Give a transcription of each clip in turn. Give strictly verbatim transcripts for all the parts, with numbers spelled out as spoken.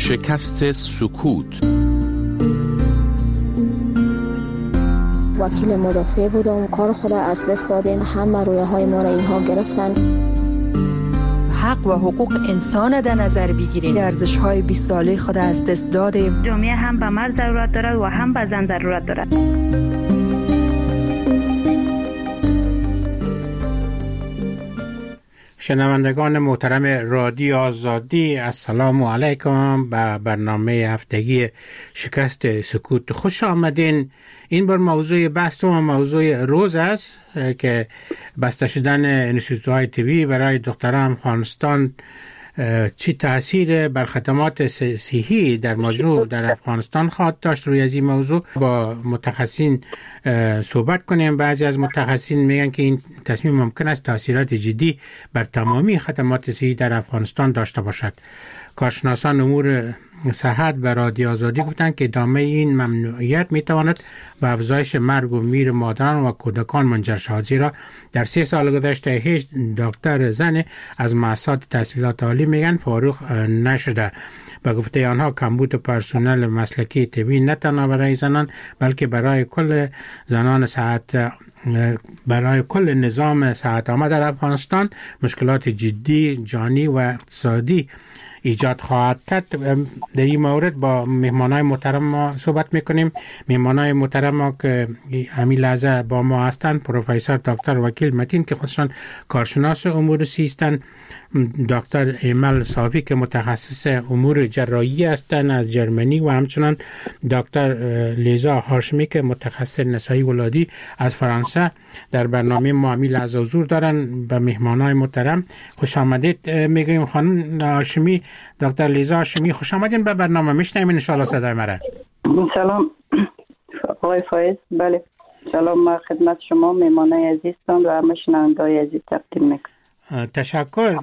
شکست سکوت. وکیل مدافع بودم، کار خود از دست دادیم، همه رویه های ما را اینها گرفتن. حق و حقوق انسان در نظر بگیریم، ارزش های بیست ساله خود از دست دادیم. جامعه هم به مرد ضرورت دارد و هم به زن ضرورت دارد. شنوندگان محترم رادیو آزادی، السلام علیکم. به برنامه هفتگی شکست سکوت خوش آمدین. این بار موضوع بحث و موضوع روز است که بسته شدن انستیتوهای طبی برای دختران افغانستان چی تأثیر بر خدمات صحی در مجموع در افغانستان خواهد داشت. روی از این موضوع با متخصصین صحبت کنیم. بعضی از متخصصین میگن که این تصمیم ممکن است تأثیرات جدی بر تمامی خدمات صحی در افغانستان داشته باشد. کارشناسان امور صحت به رادیو آزادی گفتند که ادامه این ممنوعیت میتواند به افزایش مرگ و میر مادران و کودکان منجر شود، زیرا در سه سال گذشته هیچ دکتر زن از مؤسسات تحصیلات عالی میگن فارغ نشده. به گفته آنها کمبود پرسنل مسلکی طبی نه تنها برای زنان بلکه برای کل زنان صحت برای کل نظام صحت عامه در افغانستان مشکلات جدی جانی و اقتصادی ایجاد خواهد کرد. در این مورد با مهمانای محترم ما صحبت میکنیم. مهمانای محترم ما که همین لحظه با ما هستند پروفسور دکتر وکیل متین که خودشان کارشناس امور صحی هستند، دکتر ایمل صافی که متخصص امور جراحی هستند از جرمنی و همچنان دکتر لیزا هاشمی که متخصص نسایی ولادی از فرانسه در برنامه ما همین لحظه حضور دارن. به مهمانای محترم خوش آمدید میگیم. خانم هاشمی، دکتر لیزا هاشمی، خوش آمدین به برنامه. میشنویم ان شاء الله صدای مرا. سلام آقای فایز. بله سلام، ما خدمت شما مهمانای عزیزتان و همه شنونده‌های عزیز تقدیم میکنم. تشکر.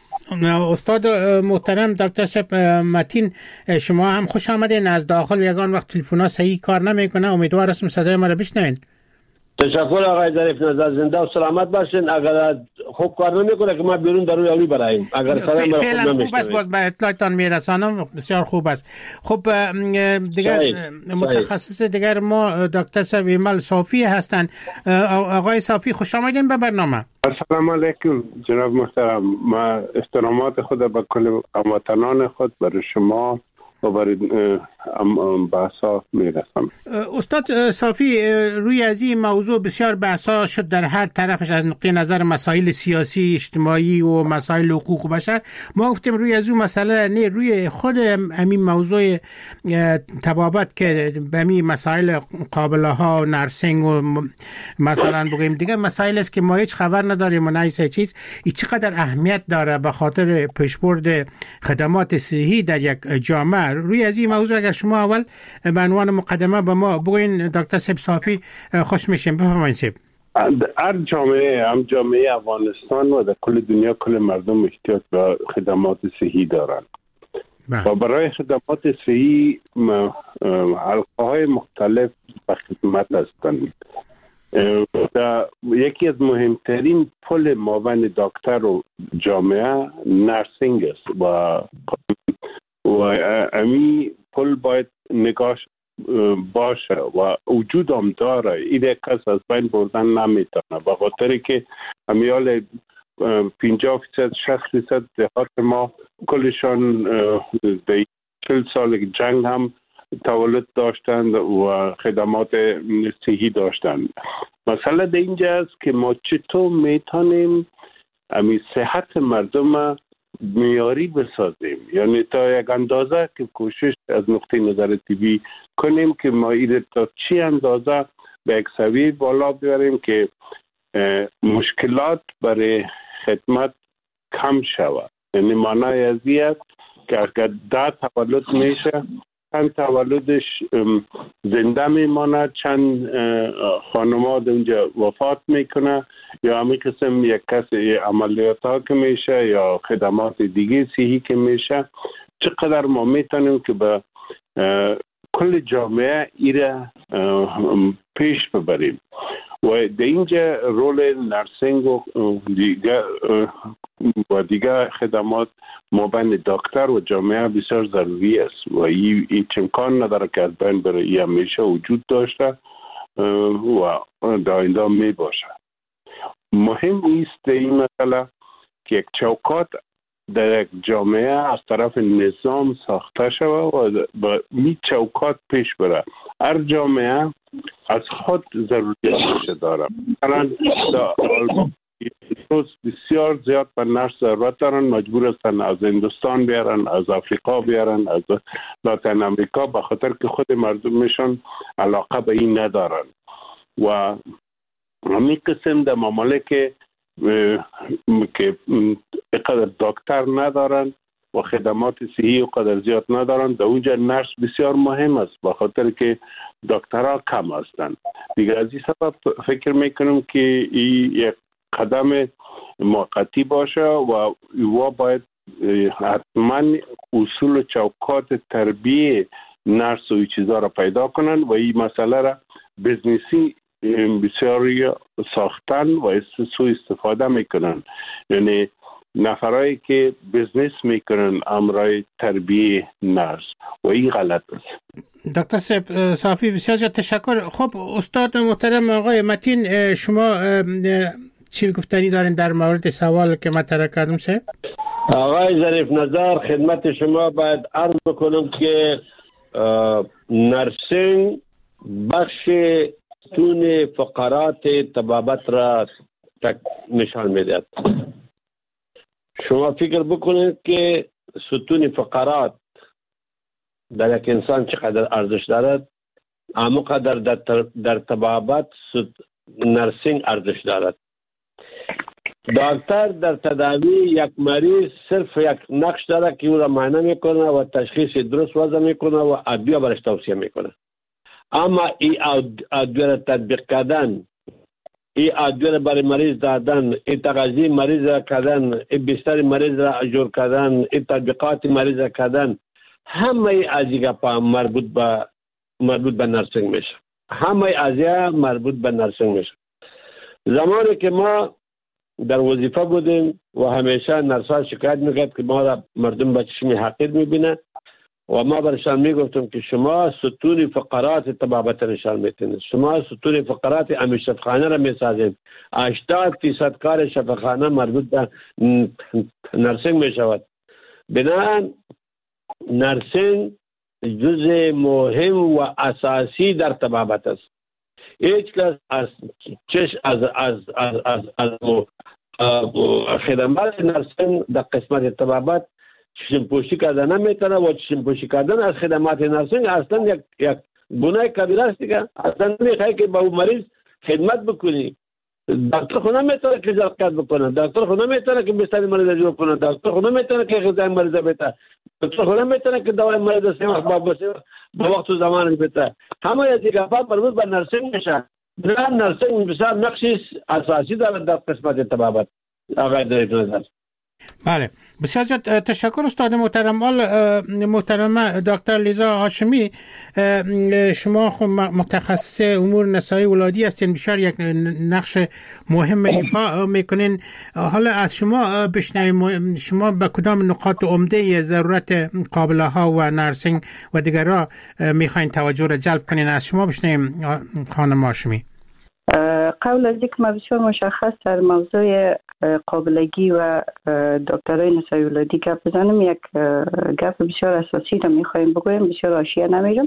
استاد محترم دکتر صاحب متین، شما هم خوش آمدین. از داخل یگان وقت تلفن‌ها صحیح کار نمیکنه، امیدوار هستم صدای ما را بشنوین. تشکر آقای ظریف نظر، زنده و سلامت باشین. اگر خوب کار نمیکنه که ما بیرون در روی علی برایم. اگر صدای ما فعلا خوب, خوب است، باز به اطلاعتان میرسانم. بسیار خوب است. خب دیگر متخصص دیگر ما دکتر صاحب ایمل صافی هستند. آقای صافی خوش آمدین به برنامه. السلام علیکم جناب محترم. ما احترامات خود به کل هموطنان خود برای شما و برای بحثا میرسم. استاد صافی، روی از این موضوع بسیار بحثا شد در هر طرفش از نقطه نظر مسائل سیاسی، اجتماعی و مسائل حقوق بشر. ما گفتیم روی از اون مسئله نه، روی خود همین موضوع تبابت که به همین مسائل قابله ها و نرسینگ و مثلا بگیم دیگه مسائل است که ما هیچ خبر نداریم و نه چیز ای چقدر اهمیت داره به خاطر پیشبرد خدمات صحی در یک جامعه. روی از این موضوع اگر شما اول به عنوان مقدمه به ما بگوین دکتر صاحب صافی خوش میشیم. بفرمایید صاحب. هر جامعه، هم جامعه افغانستان و در کل دنیا کل مردم احتیاج به خدمات صحی دارند و برای خدمات صحی حلقه های مختلف به خدمت هستند. یکی از مهمترین پل مابین دکتر و جامعه نرسینگ است و و امی پل باید نگاش باشه و وجود هم داره. این کس از بین بردن نمیتونه به خاطر که امیال پنجاه فیصد شصت فیصد دهات ما کلشان در چل سال جنگ هم تولد داشتند و خدمات صحی داشتند. مسئله در اینجا است که ما چطور میتونیم امی صحت مردم معیاری بسازیم، یعنی تا یک اندازه که کوشش از نقطه نظر طبی کنیم که ما این تا چی اندازه به یک سویه بالا بیاریم که مشکلات برای خدمت کم شود. یعنی معنای از این است که اگر ده تولد میشه چند تولدش زنده میماند، چند خانم‌ها اونجا وفات میکنه، یا همین قسم یک کسی عملیات ها که میشه یا خدمات دیگه صحی که میشه. چقدر ما میتونیم که به کل جامعه ایره پیش ببریم و در اینجا رول نرسینگ و دیگه و دیگه خدمات مابین دکتر و جامعه بسیار ضروری است و این هیچ امکان نداره که از بین بره. این همیشه وجود داشته و در آینده می باشه. مهم است این مسئله که یک چوکات در یک جامعه از طرف نظام ساخته شود و با می چوکات پیش بره. هر جامعه از خود ضروریاتش داره. مثلا روز بسیار زیاد به نرس ضرورت دارن، مجبور هستن از هندوستان بیارن، از افریقا بیارن، از لاتین امریکا، به خاطر که خود مردمشون علاقه به این ندارن. و همین قسم در ممالک که اینقدر دکتر ندارن و خدمات صحی و قدر زیاد ندارن، در اونجا نرس بسیار مهم است به خاطر که دکترها کم هستند. دیگر از این سبب فکر میکنم که این یک قدم موقتی باشه و و باید حتما اصول و چوکات تربیه نرس و این چیزا را پیدا کنن و این مسئله را بزنسی بسیاری ساختن و سو استفاده میکنن. یعنی نفرایی که بزنس میکنن امرای تربیه نرس و این غلط است. دکتر صافی بسیار زیاد تشکر. خب استاد محترم آقای متین، شما چی گفتنی دارین در مورد سوال که مطرح کردم؟ سه آقای ظریف نظر، خدمت شما باید عرض بکنم که نرسینگ بخش ستون فقرات طبابت را نشان میدهد. شما فکر بکنید که ستون فقرات در یک انسان چقدر ارزش دارد، اما قدر در, در طبابت نرسینگ ارزش دارد. دکتر در تداوی یک مریض صرف یک نقش داره که او را معاینه میکنه و تشخیص درست وضع میکنه و ادویه برش توصیه میکنه. اما این ادویه را تطبیق کردن، این ادویه را برای مریض دادن، این تغذیه مریض را کردن، این بستر مریض را اجور کردن، این تطبیقات مریض را کردن، همه از این گپا مربوط به مربوط به نرسینگ میشه. همه از این مربوط به نرسینگ میشه. زمانی که ما در وظیفه بودیم و همیشه نرس‌ها شکایت میکرد که ما را مردم به چشم حقیر میبینه و ما برشان میگفتم که شما ستون فقرات طبابت نشان میتونید، شما ستون فقرات امیر شفاخانه را میسازید. هشتاد فیصد کار شفاخانه مربوط به نرسینگ میشود. بنابراین نرسینگ جزء مهم و اساسی در طبابت است. هیچ کس از چش از از از از, از, از خدمات نرسینگ در قسمت طبابت چشم پوشی کردن نمیتونه و چشم پوشی کردن از خدمات نرسینگ اصلا یک یک گناه کبیره است دیگه. اصلا نمیخوای که با مریض خدمت بکنی. دکتر خود نمیتونه که زرقت بکنه، دکتر خود نمیتونه که بستر مریض رو کنه، دکتر خود نمیتونه که غذای مریض بده، دکتر خود نمیتونه که دوائی مریض سه وقت با با وقت و زمان بده. همه از این گپا مربوط به نرسینگ میشه. نه نرسینگ بسیار نقشی اساسی دارد در قسمت طبابت. آقای ظریف نظر. بله بسیار زیاد تشکر استاد محترم. محترم دکتر لیزا هاشمی، شما خب متخصص امور نسایی ولادی هستین، بسیار یک نقش مهم ایفا میکنین. حالا از شما بشنویم شما به کدام نقاط عمده ضرورت قابله ها و نرسینگ و دیگرها میخواین توجه را جلب کنین؟ از شما بشنویم خانم هاشمی. قبل از اینکه ما بسیار مشخص در موضوع قابلگی و دکترای نسایی ولادی گپ بزنم، یک گپ بسیار اساسی را میخوایم بگویم، بسیار حاشیه نمیرم.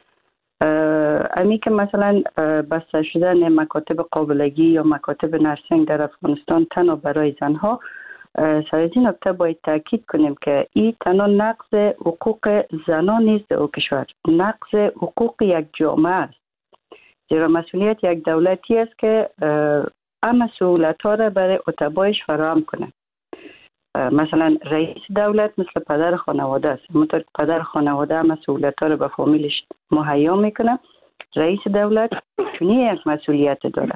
امی که مثلا بسته شدن مکاتب قابلگی یا مکاتب نرسینگ در افغانستان تنها برای زنها، سر از این نکته باید تاکید کنیم که این تنها نقض حقوق زنان نیست در کشور، نقض حقوق یک جامعه است. زیرا مسئولیت یک دولتی است که همه سهولت ها را برای اتباعش فراهم کنه. مثلا رئیس دولت مثل پدر خانواده است، همونطور که پدر خانواده همه سهولت ها را به فامیلش مهیا میکنه، رئیس دولت چنین یک مسئولیت داره.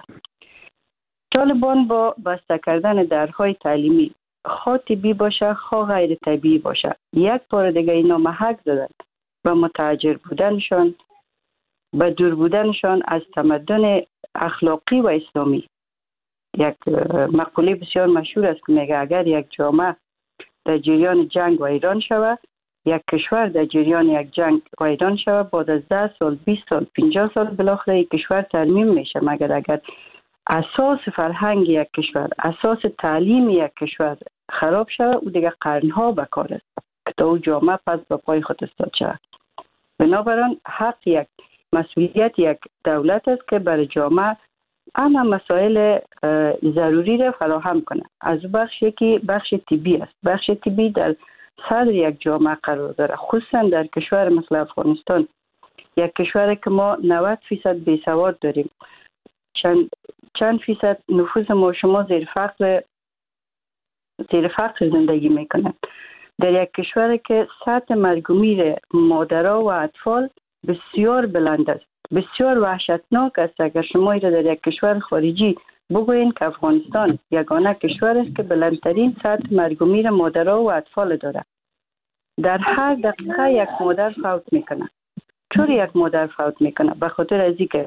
طالبان با بسته کردن درهای تعلیمی، خواه طبی باشه خواه غیر طبیعی باشه، یک بار دیگه اینا محک زدن و متاجر بودنشان، به دور بودنشان از تمدن اخلاقی و اسلامی. یک مقوله بسیار مشهور است که میگه اگر یک جامعه در جریان جنگ ویران شود، یک کشور در جریان یک جنگ ویران شود، بعد از ده سال، بیست سال، پنجاه سال بالاخره یک کشور ترمیم میشه، مگر اگر اساس فرهنگ یک کشور، اساس تعلیم یک کشور خراب شود، او دیگه قرنها به کار است که تا او جامعه پس به پای خود استاد شود. بنابراین حق یک مسئولیت یک دولت است که برای جامعه اما مسائل ضروری را فراهم کنه. از بخش یکی بخش طبی است. بخش طبی در صدر یک جامعه قرار داره، خصوصا در کشور مثل افغانستان، یک کشور که ما نود فیصد بیسواد داریم، چند چند فیصد نفوس ما شما زیر فقر زیر فقر زندگی میکنه. در یک کشور که سطح مرگ و میر مادرها و اطفال بسیار بلند است، بسیار وحشتناک است. اگر شما ایره در یک کشور خارجی بگوین که افغانستان یگانه کشور است که بلندترین سطح مرگ و میر مادرها و اطفال داره. در هر دقیقه یک مادر فوت میکنه. چرا یک مادر فوت میکنه؟ به خاطر از اینکه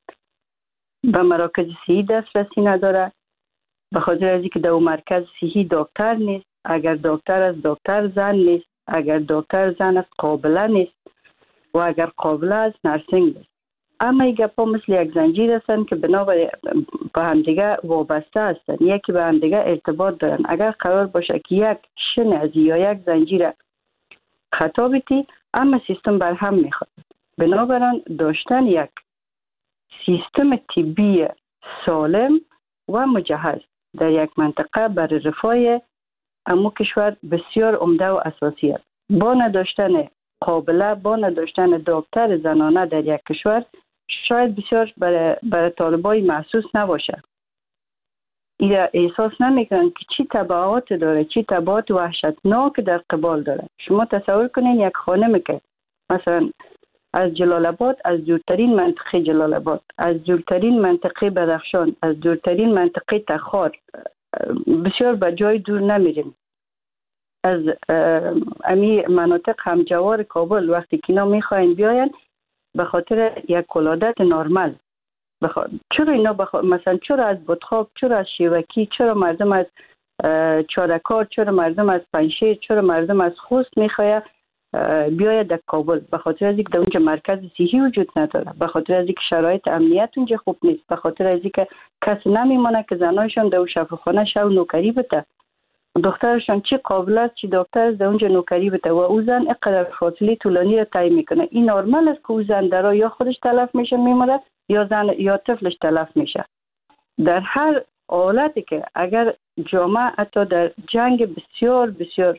به مراکز صحی دسترسی نداره، به خاطر از اینکه در مرکز صحی دکتر نیست، اگر دکتر از دکتر زن نیست، اگر دکتر زن از قابله نیست و اگر قابله از نرسینگ نیست. اما این گپا مثل یک زنجیر هستند که بنابرای به همدیگه وابسته هستند، یکی به همدیگه ارتباط دارن. اگر قرار باشه که یک شن از یا یک زنجیر خطا بیتی، اما سیستم بر هم میخواد. بنابراین داشتن یک سیستم طبی سالم و مجهز در یک منطقه برای رفاه امو کشور بسیار عمده و اساسی است. با نداشتن قابله، با نداشتن دکتر زنانه در یک کشور شاید بسیار برای, برای طالبای محسوس نباشه. ایره احساس نمیکنن که چی تبعات داره، چی تبعات وحشتناک در قبال داره. شما تصور کنین یک خانم که مثلا از جلال آباد، از دورترین منطقه جلال آباد، از دورترین منطقه بدخشان، از دورترین منطقه تخار، بسیار به جای دور نمیریم، از امی مناطق همجوار کابل وقتی که اینا میخواین بیاین به خاطر یک ولادت نرمال، بخ... چرا اینا بخ... مثلا چرا از بطخاب، چرا از شیوکی، چرا مردم از چارکار، چرا مردم از پنشیر، چرا مردم از خوست میخواه بیاید در کابل؟ به خاطر از اینکه در اونجا مرکز صحی وجود نداره، به خاطر از اینکه شرایط امنیت اونجا خوب نیست، به خاطر از اینکه کسی نمیمونه که زنایشون در شفاخانه شو نوکری بده، دخترشون چی قابل است چی دکتر در اونجا نوکری بده و او زن اینقدر فاصله طولانی را طی میکنه. این نرمال است که او زن درا یا خودش تلف میشه میمونه یا زن یا طفلش تلف میشه. در هر حالتی که اگر جامعه حتی در جنگ بسیار بسیار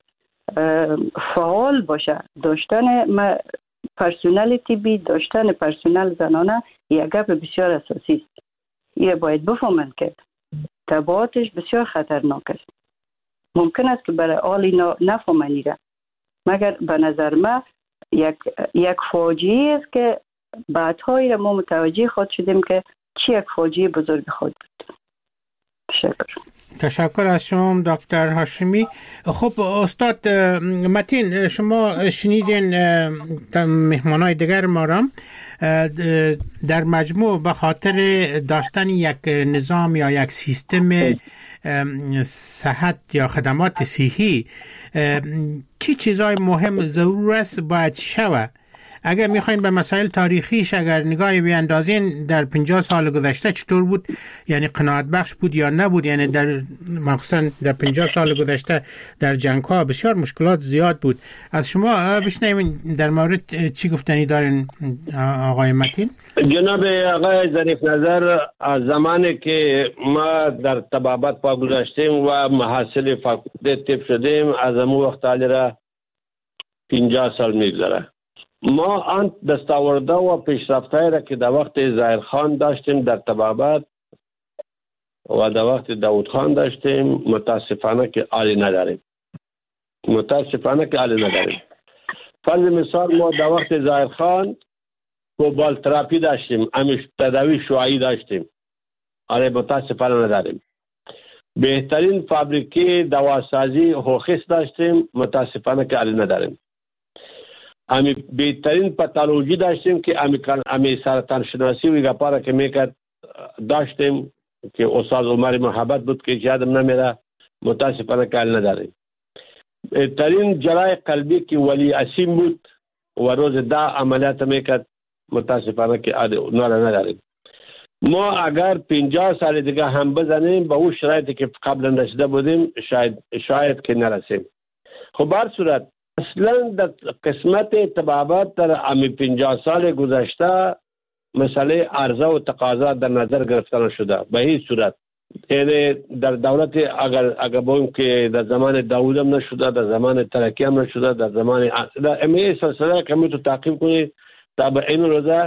فعال باشه، داشتن پرسونل طبی، داشتن پرسونل زنانه یک گپ بسیار اساسی است. این باید بفهمند که تبعاتش بسیار خطرناک است. ممکن است که برای آل اینا نفهمنیده، مگر به نظر من یک یک فاجعه است که بعدهایی را ما متوجه خود شدیم که چی یک فاجعه بزرگ خود بود. تشکر. تشکر از شما دکتر هاشمی. خب استاد متین، شما شنیدین مهمانای دیگر ما را. در مجموع به خاطر داشتن یک نظام یا یک سیستم صحت یا خدمات صحی چی چیزای مهم ضرور است باید شود؟ اگر میخواین به مسائل تاریخیش اگر نگاهی بیاندازین در پنجاه سال گذشته چطور بود، یعنی قناعت بخش بود یا نبود؟ یعنی در مخصوصا در پنجاه سال گذشته در جنگ ها بسیار مشکلات زیاد بود. از شما بشنویم در مورد چی گفتنی دارین آقای متین؟ جناب آقای ظریف نظر، از زمانی که ما در طبابت پا گذاشتیم و محصل فاکولته طب شدیم از امو وقت علی را پنجاه سال میگذره. ما آن دستاورده و پیشرفت‌هایی را که در وقت ظاهرخان داشتیم در طبابت و در وقت داود خان داشتیم متاسفانه که عالی نداریم. متاسفانه که عالی نداریم. فرض مثال ما در وقت ظاهرخان کوبال تراپی داشتیم، امیش تداوی شعاعی داشتیم، عالی متاسفانه نداریم. بهترین فابریکه دواسازی هوخیس داشتیم، متاسفانه که عالی نداریم. امی بهترین پاتولوژی داشتیم که امی امی سرطان شناسی و گپاره که میکرد داشتیم که استاد عمر محبت بود که یادم نمیره، متاسفانه کال نداریم. ترین جراح قلبی که ولی اسیم بود و روز دا عملیات میکرد، متاسفانه که نور نداریم. ما اگر پنجاه سال دیگه هم بزنیم به اون شرایطی که قبلا رسیده بودیم شاید شاید که نرسیم. خب بر صورت اصلا در قسمت طبابت در امی پنجاه سال گذشته مسئله عرضه و تقاضا در نظر گرفته نشده به هیچ صورت. یعنی در دولت اگر اگر بگیم که در زمان داوود هم نشده، در زمان ترکی هم نشده، در زمان در امی سلسله که میتو تعقیب کنید تا به این روزه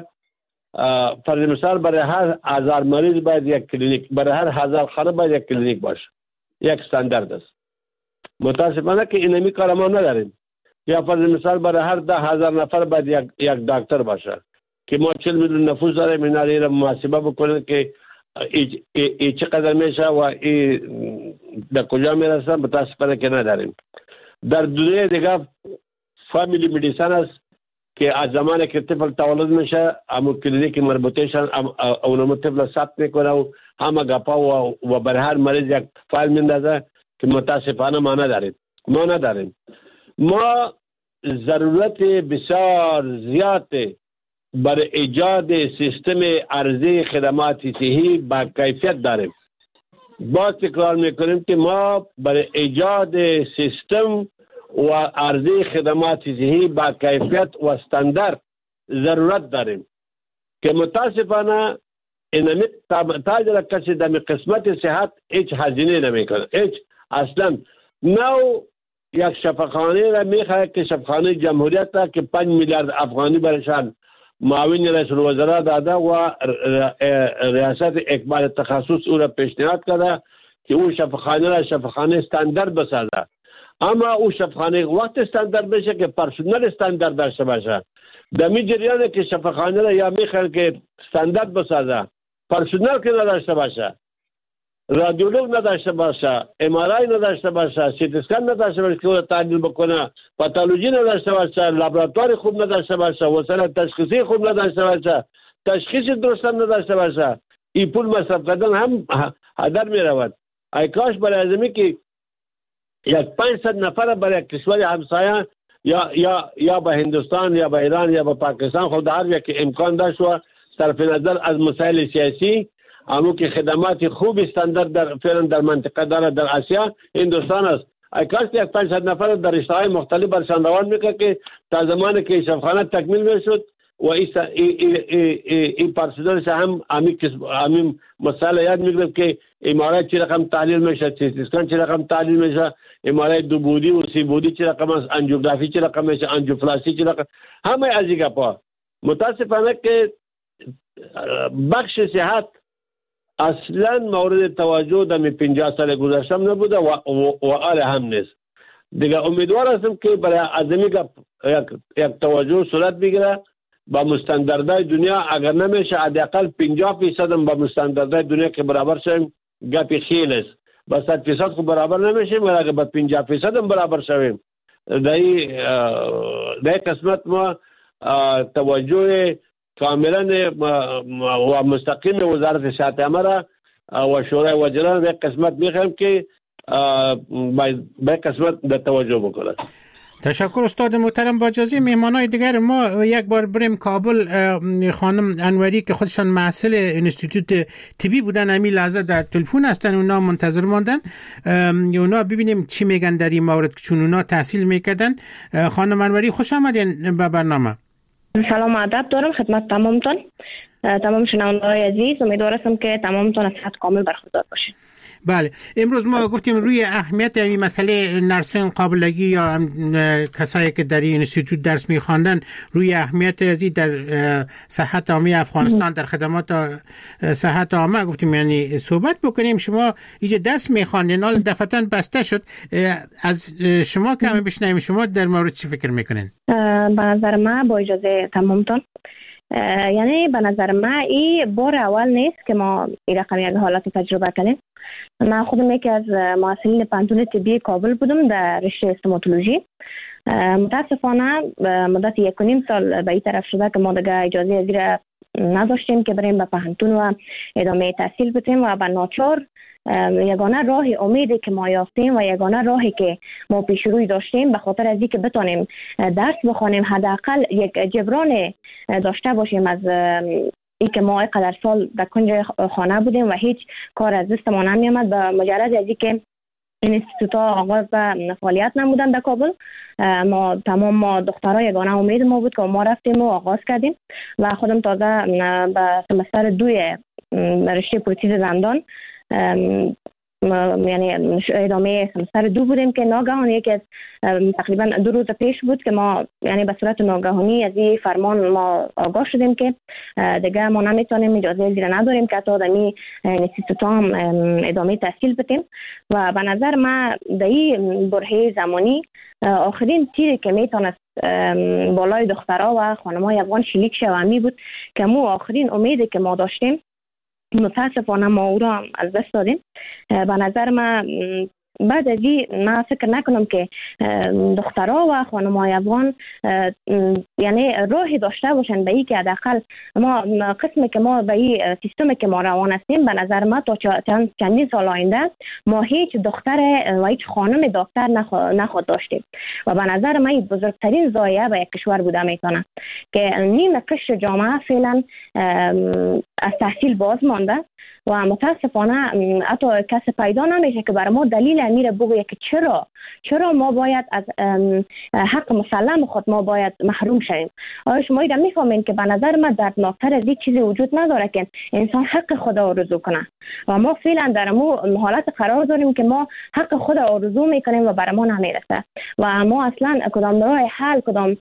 فرض مثال برای هر هزار مریض باید یک کلینیک، برای هر هزار خانه باید یک کلینیک باشه، یک استاندارد است. متاسفانه که اینمی کار ما نداریم. یا فرض مثال برای هر ده هزار نفر باید یک یک دکتر باشه که ما چهل میلیون نفوس داریم، اینا را محاسبه بکنیم که ای, ای, ای چقدر میشه و ای در کجا میرسه. متاسفانه که نداریم. در دنیا دیگه فامیلی مدیسن است که از زمانی که طفل تولد میشه همون کلینیک مربوطهشان اونمو طفل ثبت میکنه و همه گپا و, و برای هر مریض یک فایل میندازه که متاسفانه ما نداریم. ما نداریم. ما ضرورت بسیار زیاد برای ایجاد سیستم عرضه خدمات صحی با کیفیت داریم. باز تکرار میکنیم که ما برای ایجاد سیستم و عرضه خدمات صحی با کیفیت و استاندارد ضرورت داریم که متاسفانه اینمی تاجر کسی در قسمت صحت هیچ هزینه نمیکنه. هیچ اصلا نو یک شفاخانه را میخواه که شفاخانه جمهوریت را که پنج میلیارد افغانی برشان معاون رئیس الوزراء داده و ریاست اکمال تخصص او را پیشنهاد کرده که او شفاخانه را شفاخانه استاندارد بسازه. اما او شفاخانه وقت استاندارد بشه که پرسونل استاندارد داشته باشه. در می جریانه که شفاخانه را یا میخوان که استاندارد بسازه، پرسونل که نداشته باشه، رادیولوگ نداشته باشه، ام آر آی نداشته باشه، سی تی اسکن نداشته باشه که او را تحلیل بکنه، پاتولوژی نداشته باشه، لابراتوار خوب نداشته باشه، وسایل تشخیصی خوب نداشته باشه، تشخیص درست نداشته باشه، این پول مصرف کردن هم هدر می رود. ای کاش برای ازمی که یک پانصد نفر برای کشور همسایه یا یا یا به هندوستان یا به ایران یا به پاکستان خود هر یک امکان داشت و صرف نظر از مسائل سیاسی اما که خدمات خوب استاندارد در فعلا در منطقه داره در آسیا هندوستان است. ای کاش یک پانصد نفر در رشته‌های مختلف برشان روان میکرد که تا زمانی که شفاخانه تکمیل میشد و این این پرسنلش هم همین همین مسئله یاد میگرفت که امارات چه رقم تحلیل میشه، سی تی اسکن چه رقم تحلیل میشه، امارات دو بودی و سی بودی چه رقم است، انجیوگرافی چه رقم میشه، انجیوپلاستی چه رقم، همه از این گپا. متاسفانه که بخش صحت اصلا مورد توجه در پنجاه سال گذشته نبوده و و آل هم نیست. دیگه امیدوار هستم که برای ازمی گپ یک یک توجه صورت بگیره با مستندردهای دنیا. اگر نمیشه حداقل پنجاه فیصد هم با مستندردهای دنیا که برابر شویم گپی خیلی است. با صد فیصد خود برابر نمیشیم ولی اگر با پنجاه فیصد هم برابر شویم در این قسمت ما توجه کاملا و مستقیم وزارت صحت عامه و شورای وزیران به قسمت میخوایم که به قسمت در توجه بکنه. تشکر استاد محترم. با اجازه مهمانای دیگر ما یک بار بریم کابل. خانم انوری که خودشان محصل انستیتوت طبی بودن همین لحظه در تلفن هستن، اونا منتظر ماندن. اونا ببینیم چی میگن در این مورد چون اونا تحصیل میکردن. خانم انوری خوش آمدین به برنامه. سلام و ادب دارم خدمت تمامتون، تمام شنونده‌های عزیز. امیدوارم که تمامتون از صحت کامل برخوردار باشید. بله، امروز ما گفتیم روی اهمیت این مسئله نرسین قابلگی یا کسایی که در این انستیتوت درس می‌خواندن روی اهمیت ازی در صحت عامه افغانستان در خدمات صحت عامه گفتیم یعنی صحبت بکنیم. شما اینجا درس می‌خواندین، حالا دفعتاً بسته شد. از شما کمی بشنویم شما در مورد چی فکر می‌کنین؟ به نظر من با اجازه تمامتون یعنی به نظر من این بار اول نیست که ما این رقم یک حالت تجربه کنیم. من خودم یکی از محصلین پانتون طبی کابل بودم در رشته استوماتولوژی. متاسفانه مدت یک و نیم سال به این طرف شده که ما دیگه اجازه ازیر نداشتیم که بریم به پهنتون و ادامه تحصیل بتیم و به ناچار یگانه راه امیدی که ما یافتیم و یگانه راهی که ما پیش روی داشتیم به خاطر از اینکه بتونیم درس بخونیم، حداقل یک جبران داشته باشیم از ای که ما قدر سال در کنج خانه بودیم و هیچ کار از دستمان نمی آمد. به مجرد از اینکه اینستیتوت ها آغاز به فعالیت نمودن در کابل، ما تمام ما دخترها یگانه امید ما بود که ما رفتیم و آغاز کردیم و خودم تازه به سمستر دوی رشته پروتز دندان یعنی ادامه سمستر دو بودیم که ناگهان یکی از تقریبا دو روز پیش بود که ما یعنی به صورت ناگهانی از این فرمان ما آگاه شدیم که دیگه ما نمیتونیم اجازه زیر نداریم که تا دمی اینستیتوت هم ادامه تحصیل بدیم و به نظر ما در این برهه زمانی آخرین تیری که میتونست بالای دخترها و خانم‌های افغان شلیک شومی بود که مو آخرین امیدی که ما داشتیم متاسفانه ما او را از دست دادیم. به نظر من بعد از این من فکر نکنم که دخترها و خانم‌های افغان یعنی راهی داشته باشن به این که حداقل ما قسمی که ما به این سیستمی که ما روان هستیم، به نظر ما تا چندین سال آینده ما هیچ دختر و هیچ خانم دکتر نخواهد داشتیم و به نظر ما این بزرگترین ضایعه به یک کشور بوده میتونه که نیم قشر جامعه فعلا از تحصیل باز مانده و متاسفانه حتی کسی پیدا نمیشه که برای ما دلیل امیر بگویه که چرا چرا ما باید از حق مسلم خود ما باید محروم شویم. آیا شما ایده میفهمین که به نظر من دردناکتر از این چیزی وجود نداره که انسان حق خود آرزو کنه و ما فعلا در مو حالت قرار داریم که ما حق خود آرزو میکنیم و برای ما نمیرسه و ما اصلا کدام راه حل کدام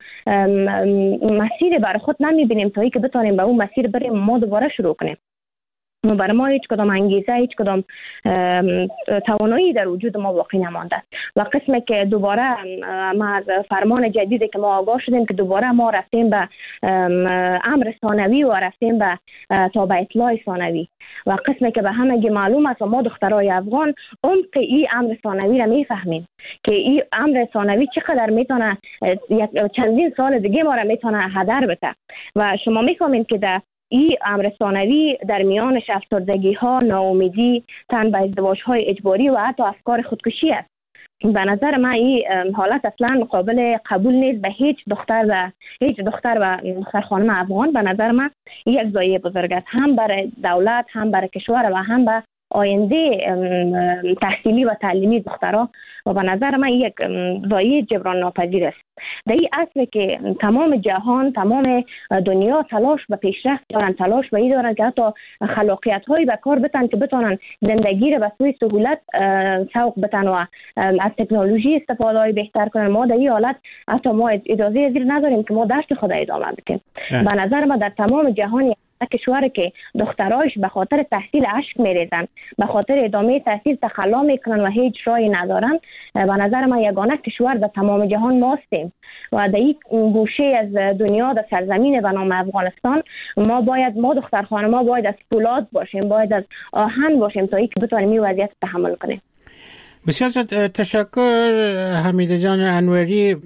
مسیر برای خود نمیبینیم تا اینکه بتونیم به اون مسیر بریم ما دوباره شروع کنیم. برای ما هیچ کدام انگیزه، هیچ کدام توانایی در وجود ما باقی نمانده و قسمی که دوباره ما از فرمان جدیدی که ما آگاه شدیم که دوباره ما رفتیم به امر ثانوی و رفتیم به تابع اطلاع ثانوی و قسمی که به همگی معلوم است و ما دخترای افغان عمق این امر ثانوی را میفهمیم که این امر ثانوی چقدر میتونه چندین سال دیگه ما را میتونه هدر بده و شما میفهمید که در این امر ثانوی در میان افسردگی ها، ناامیدی، تن به ازدواج های اجباری و حتی افکار خودکشی است. به نظر من این حالت اصلا قابل قبول نیست به هیچ دختر و هیچ دختر و دختر خانم افغان. به نظر من این یک ضایعه بزرگ است هم برای دولت، هم برای کشور و هم به آینده تحصیلی و تعلیمی دخترها و به نظر من یک ضایعه جبران ناپذیر است. در این اصل که تمام جهان، تمام دنیا تلاش به پیشرفت دارن، تلاش به این دارن که حتی خلاقیت هایی به کار بتن که بتونن زندگی را به سوی سهولت سوق بتن و از تکنولوژی استفاده های بهتر کنن. ما در این حالت حتی ما اجازه زیر نداریم که ما درس خود ادامه بدیم. به نظر من در تمام جهان کشور که دخترایش به خاطر تحصیل اشک میریزن، به خاطر ادامه تحصیل تخلا میکنن و هیچ راهی ندارن، به نظر من یگانه کشور در تمام جهان ماستیم و در این گوشه از دنیا در سرزمین به نام افغانستان ما باید ما دختر خانم ما باید از فولاد باشیم، باید از آهن باشیم تا اینکه بتونیم این وضعیت تحمل کنیم. بسیار تشکر حمیده جان انوری.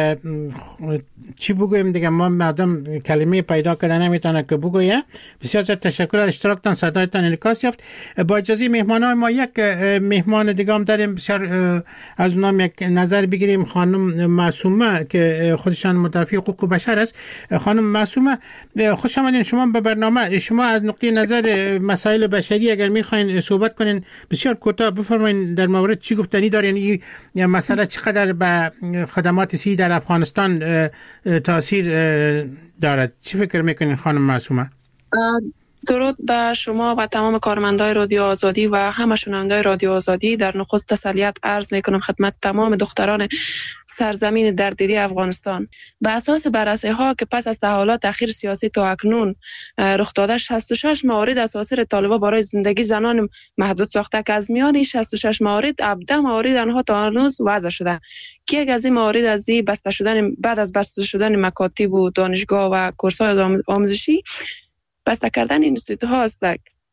چی بگویم دیگه، ما مردم کلمه پیدا کرده نمیتونه که بگویه. بسیار تشکر از اشتراکتان، صدایتان انعکاس یافت. با اجازه مهمانای ما یک مهمان دیگه هم داریم، بسیار از اونام یک نظر بگیریم. خانم معصومه که خودشان مدافع حقوق بشر است. خانم معصومه خوش آمدین شما به برنامه. شما از نقطه نظر مسائل بشری اگر میخواین صحبت کنین بسیار کوتاه بفرمایید، در مورد چی گفتنی دارین؟ این مسئله چقدر به خدمات صحی در افغانستان تاثیر دارد؟ چی فکر میکنین خانم معصومه؟ درود به شما و تمام کارمندای رادیو آزادی و همه شنوندای رادیو آزادی. در نخست تسلیت عرض میکنم خدمت تمام دختران سرزمین درددلی افغانستان. به اساس بررسی ها که پس از تحولات اخیر سیاسی تا اکنون رخ داده، شصت و شش موارد اساسی طالبان برای زندگی زنان محدود ساخته که از میان شصت و شش موارد هفده موارد آنها تا هنوز وضع شده که یک از این موارد از این بسته شدن بعد از بسته شدن مکاتب و دانشگاه و کورس‌های آموزشی بسته کردن اینستیتوت ها است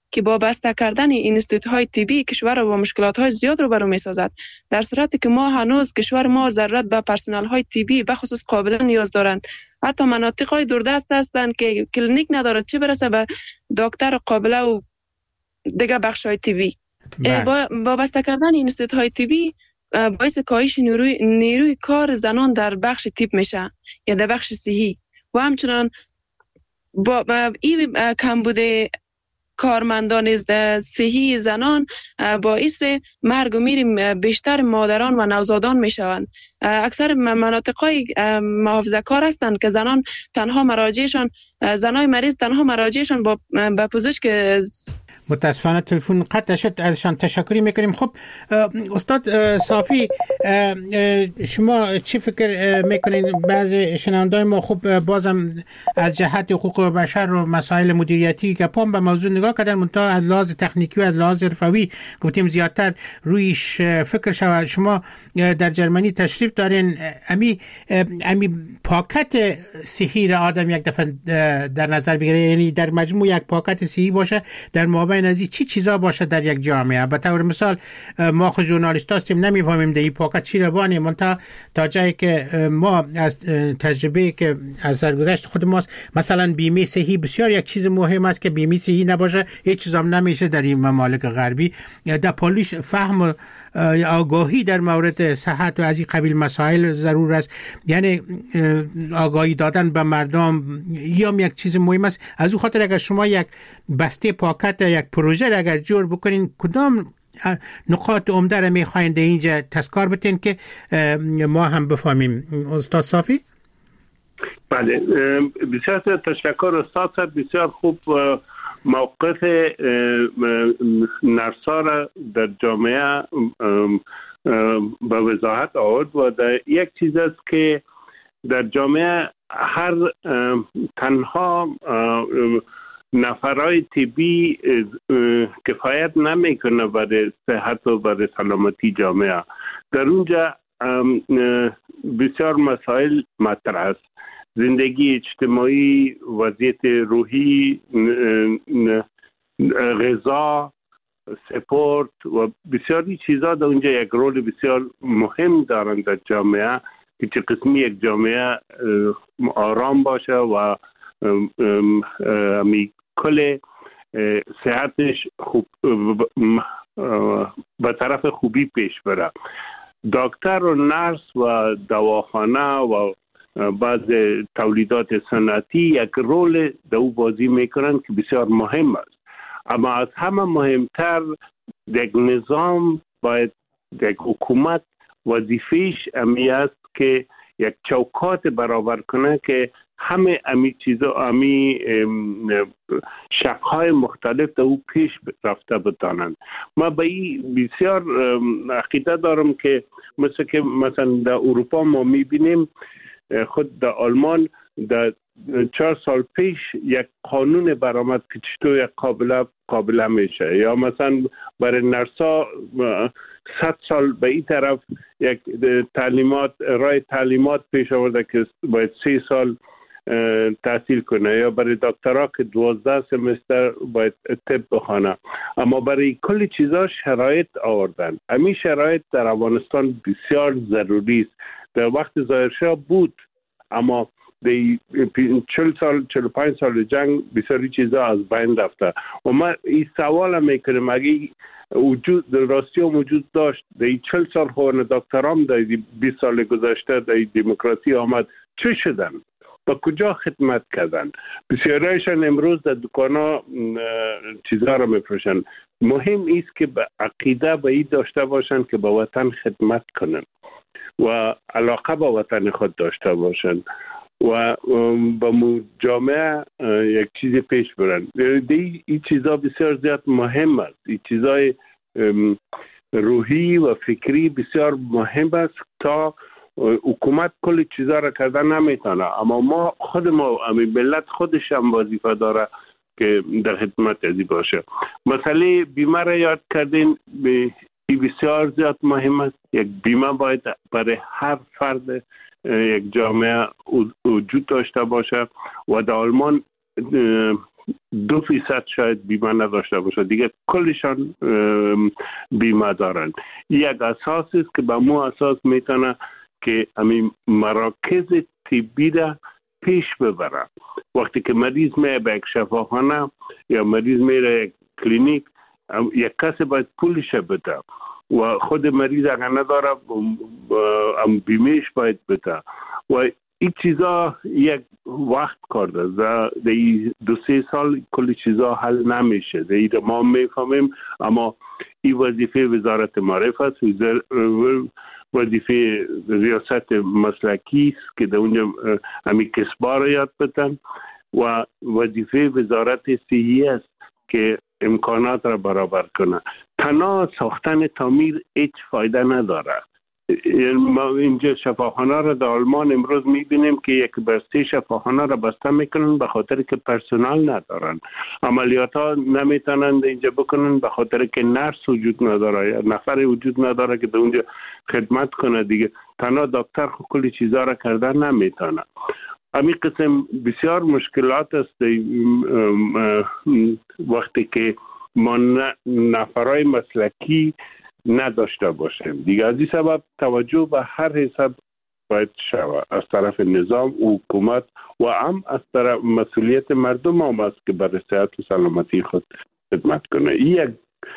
که با بسته کردن اینستیتوت های طبی کشور رو با مشکلات های زیاد رو برو میسازد، در صورتی که ما هنوز کشور ما ضرورت به پرسنل های طبی به خصوص قابل نیاز دارند. حتی مناطق های دوردست هستند که کلینیک ندارد، چه برسه به دکتر قابله و دیگه بخش های طبی. با, با بسته کردن اینستیتوت های طبی باعث کاهش نیروی, نیروی کار زنان در بخش طب میشه یا در بخش صحی و همچنان با این کمبود کارمندان صحی زنان باعث مرگ و میر بیشتر مادران و نوزادان میشوند. اکثر مناطق‌های محافظه کار هستند که زنان تنها مراجعشان زنای مریض تنها مراجعشان با به پزشک. متاسفانه تلفن قطع شد، ازشان تشکری میکنیم. خب استاد صافی، شما چی فکر میکنین؟ بعضی شنوندای ما خوب بازم از جهت حقوق بشر و مسائل مدیریتی که پام به موضوع نگاه کردن، منتها از لحاظ تکنیکی و از لحاظ حرفوی گفتیم زیادتر رویش فکر شود. شما در جرمنی تشریف دارین، امی امی پاکت صحی را آدم یک دفعه در نظر بگیره، یعنی در مجموع یک پاکت صحی باشه در مابین از چی چیزا باشه در یک جامعه. به طور مثال ما خود ژورنالیست هستیم نمیفهمیم در این پاکت چی را بانیم، منتها تا جایی که ما از تجربه که از سرگذشت خود ماست، مثلا بیمه صحی بسیار یک چیز مهم است که بیمه صحی نباشه هیچ چیز هم نمیشه در این ممالک غربی. در پالیش فهم آگاهی در مورد صحت و از این قبیل مسائل ضرور است، یعنی آگاهی دادن به مردم یا یک چیز مهم است. از اون خاطر اگر شما یک بسته پاکت یک پروژه را اگر جور بکنین، کدام نقاط عمده را میخواین در اینجا تذکر بتین که ما هم بفهمیم؟ استاد صافی؟ بله، بسیار تشکر استاد صاحب، بسیار خوب موقف نرسا را در جامعه به وضاحت آورد و در یک چیز است که در جامعه هر تنها نفرای طبی کفایت نمیکنه برای صحت و برای سلامتی جامعه. در اونجا بسیار مسائل مطرح است: زندگی اجتماعی، وضعیت روحی، غذا، سپورت و بسیاری چیزا در اونجا یک رول بسیار مهم دارند در جامعه، که چه قسمی یک جامعه آرام باشه و می کل صحتش خوب به طرف خوبی پیش بره. دکتر و نرس و دواخانه و بعض تولیدات صنعتی یک رول در او بازی میکنند که بسیار مهم است. اما از همه مهمتر یک نظام باید، یک حکومت وظیفه‌اش امی است که یک چوکات برابر کنه که همه امی چیزا، امی شقهای مختلف در او پیش رفته بتانند. ما به این بسیار عقیده دارم که مثل که مثلا در اروپا ما میبینیم، خود در آلمان در چهار سال پیش یک قانون برآمد که چطور یک قابله قابله میشه، یا مثلا برای نرسا صد سال به این طرف یک تعلیمات رای تعلیمات پیش آورده که باید سه سال تحصیل کنه، یا برای دکترا که دوازده سمستر باید طب بخونه. اما برای کل چیزا شرایط آوردن. همین شرایط در افغانستان بسیار ضروری است. در وقت ظاهرشاه بود، اما در چهل سال چهل و پنج سال جنگ بسیاری چیزا از بین رفته. و من این سوال میکنم، اگه وجود راستی و وجود داشت در چهل سال خورن دکترام در بیست سال گذشته در دموکراسی آمد، چه شدن؟ با کجا خدمت کردن؟ بسیاریشان امروز در دکانا چیزا را میفروشن. مهم است که به عقیده به این داشته باشن که به وطن خدمت کنن و علاقه به وطن خود داشته باشن و با جامعه یک چیزی پیش برن. این چیزا بسیار زیاد مهم است. این چیزای روحی و فکری بسیار مهم است تا حکومت کل چیزا را کردن نمیتونه. اما ما خود ما همین ملت خودش هم وظیفه داره که در خدمت ازی باشه. مسئله بیمه را یاد کردین، این بسیار زیاد مهم است. یک بیمه باید برای هر فرد یک جامعه وجود داشته باشه و در آلمان دو فیصد شاید بیمه نداشته باشه، دیگه کلشان بیمه دارن. یک اساس است که به مو اساس میتونه که همین مراکز طبی را پیش ببره. وقتی که مریض میره به یک شفاخانه یا مریض میره یک کلینیک، یک کسی باید پولش بده و خود مریض اگر نداره بیمهش باید بده و این چیزا یک وقت کار داره. در دو سه سال کلی چیزا حل نمیشه، در ما میفهمیم، اما این وظیفه وزارت معارف است، وظیفه ریاست مسلکی است که در اونجا همین کسبا را یاد بدن و وظیفه وزارت صحی است که امکانات را برابر کنه. تنها ساختن تعمیر هیچ فایده نداره. ما اینجا شفاخانه را در آلمان امروز میبینیم که یک بسته شفاخانه را بسته میکنن به خاطر که پرسنل ندارن. عملیات ها نمیتونن اینجا بکنن به خاطر که نرس وجود نداره یا نفر وجود نداره که در اونجا خدمت کنه. دیگه تنها دکتر خود کلی چیزا را کردن نمیتونه. همین قسم بسیار مشکلات است وقتی که ما نفرای مسلکی نداشته باشیم. دیگه از این سبب توجه به هر حساب باید شود از طرف نظام و حکومت و هم از طرف مسئولیت مردم هم است که برای صحت و سلامتی خود خدمت کنه. این یک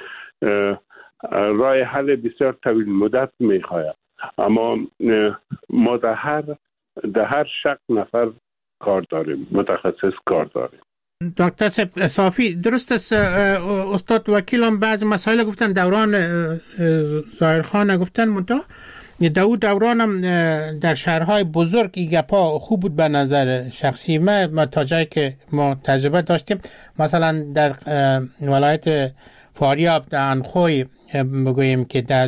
راه حل بسیار طویل مدت میخواهد، اما ما در هر در هر شق نفر کار داریم، متخصص کار داریم. دکتر صافی، درست است استاد وکیلم بعض مسائل گفتن، دوران ظاهرخان گفتن، منتها دو دوران هم در شهرهای بزرگ این گپا خوب بود به نظر شخصی ما, ما تا جایی که ما تجربه داشتیم. مثلا در ولایت فاریاب در انخوی بگوییم که در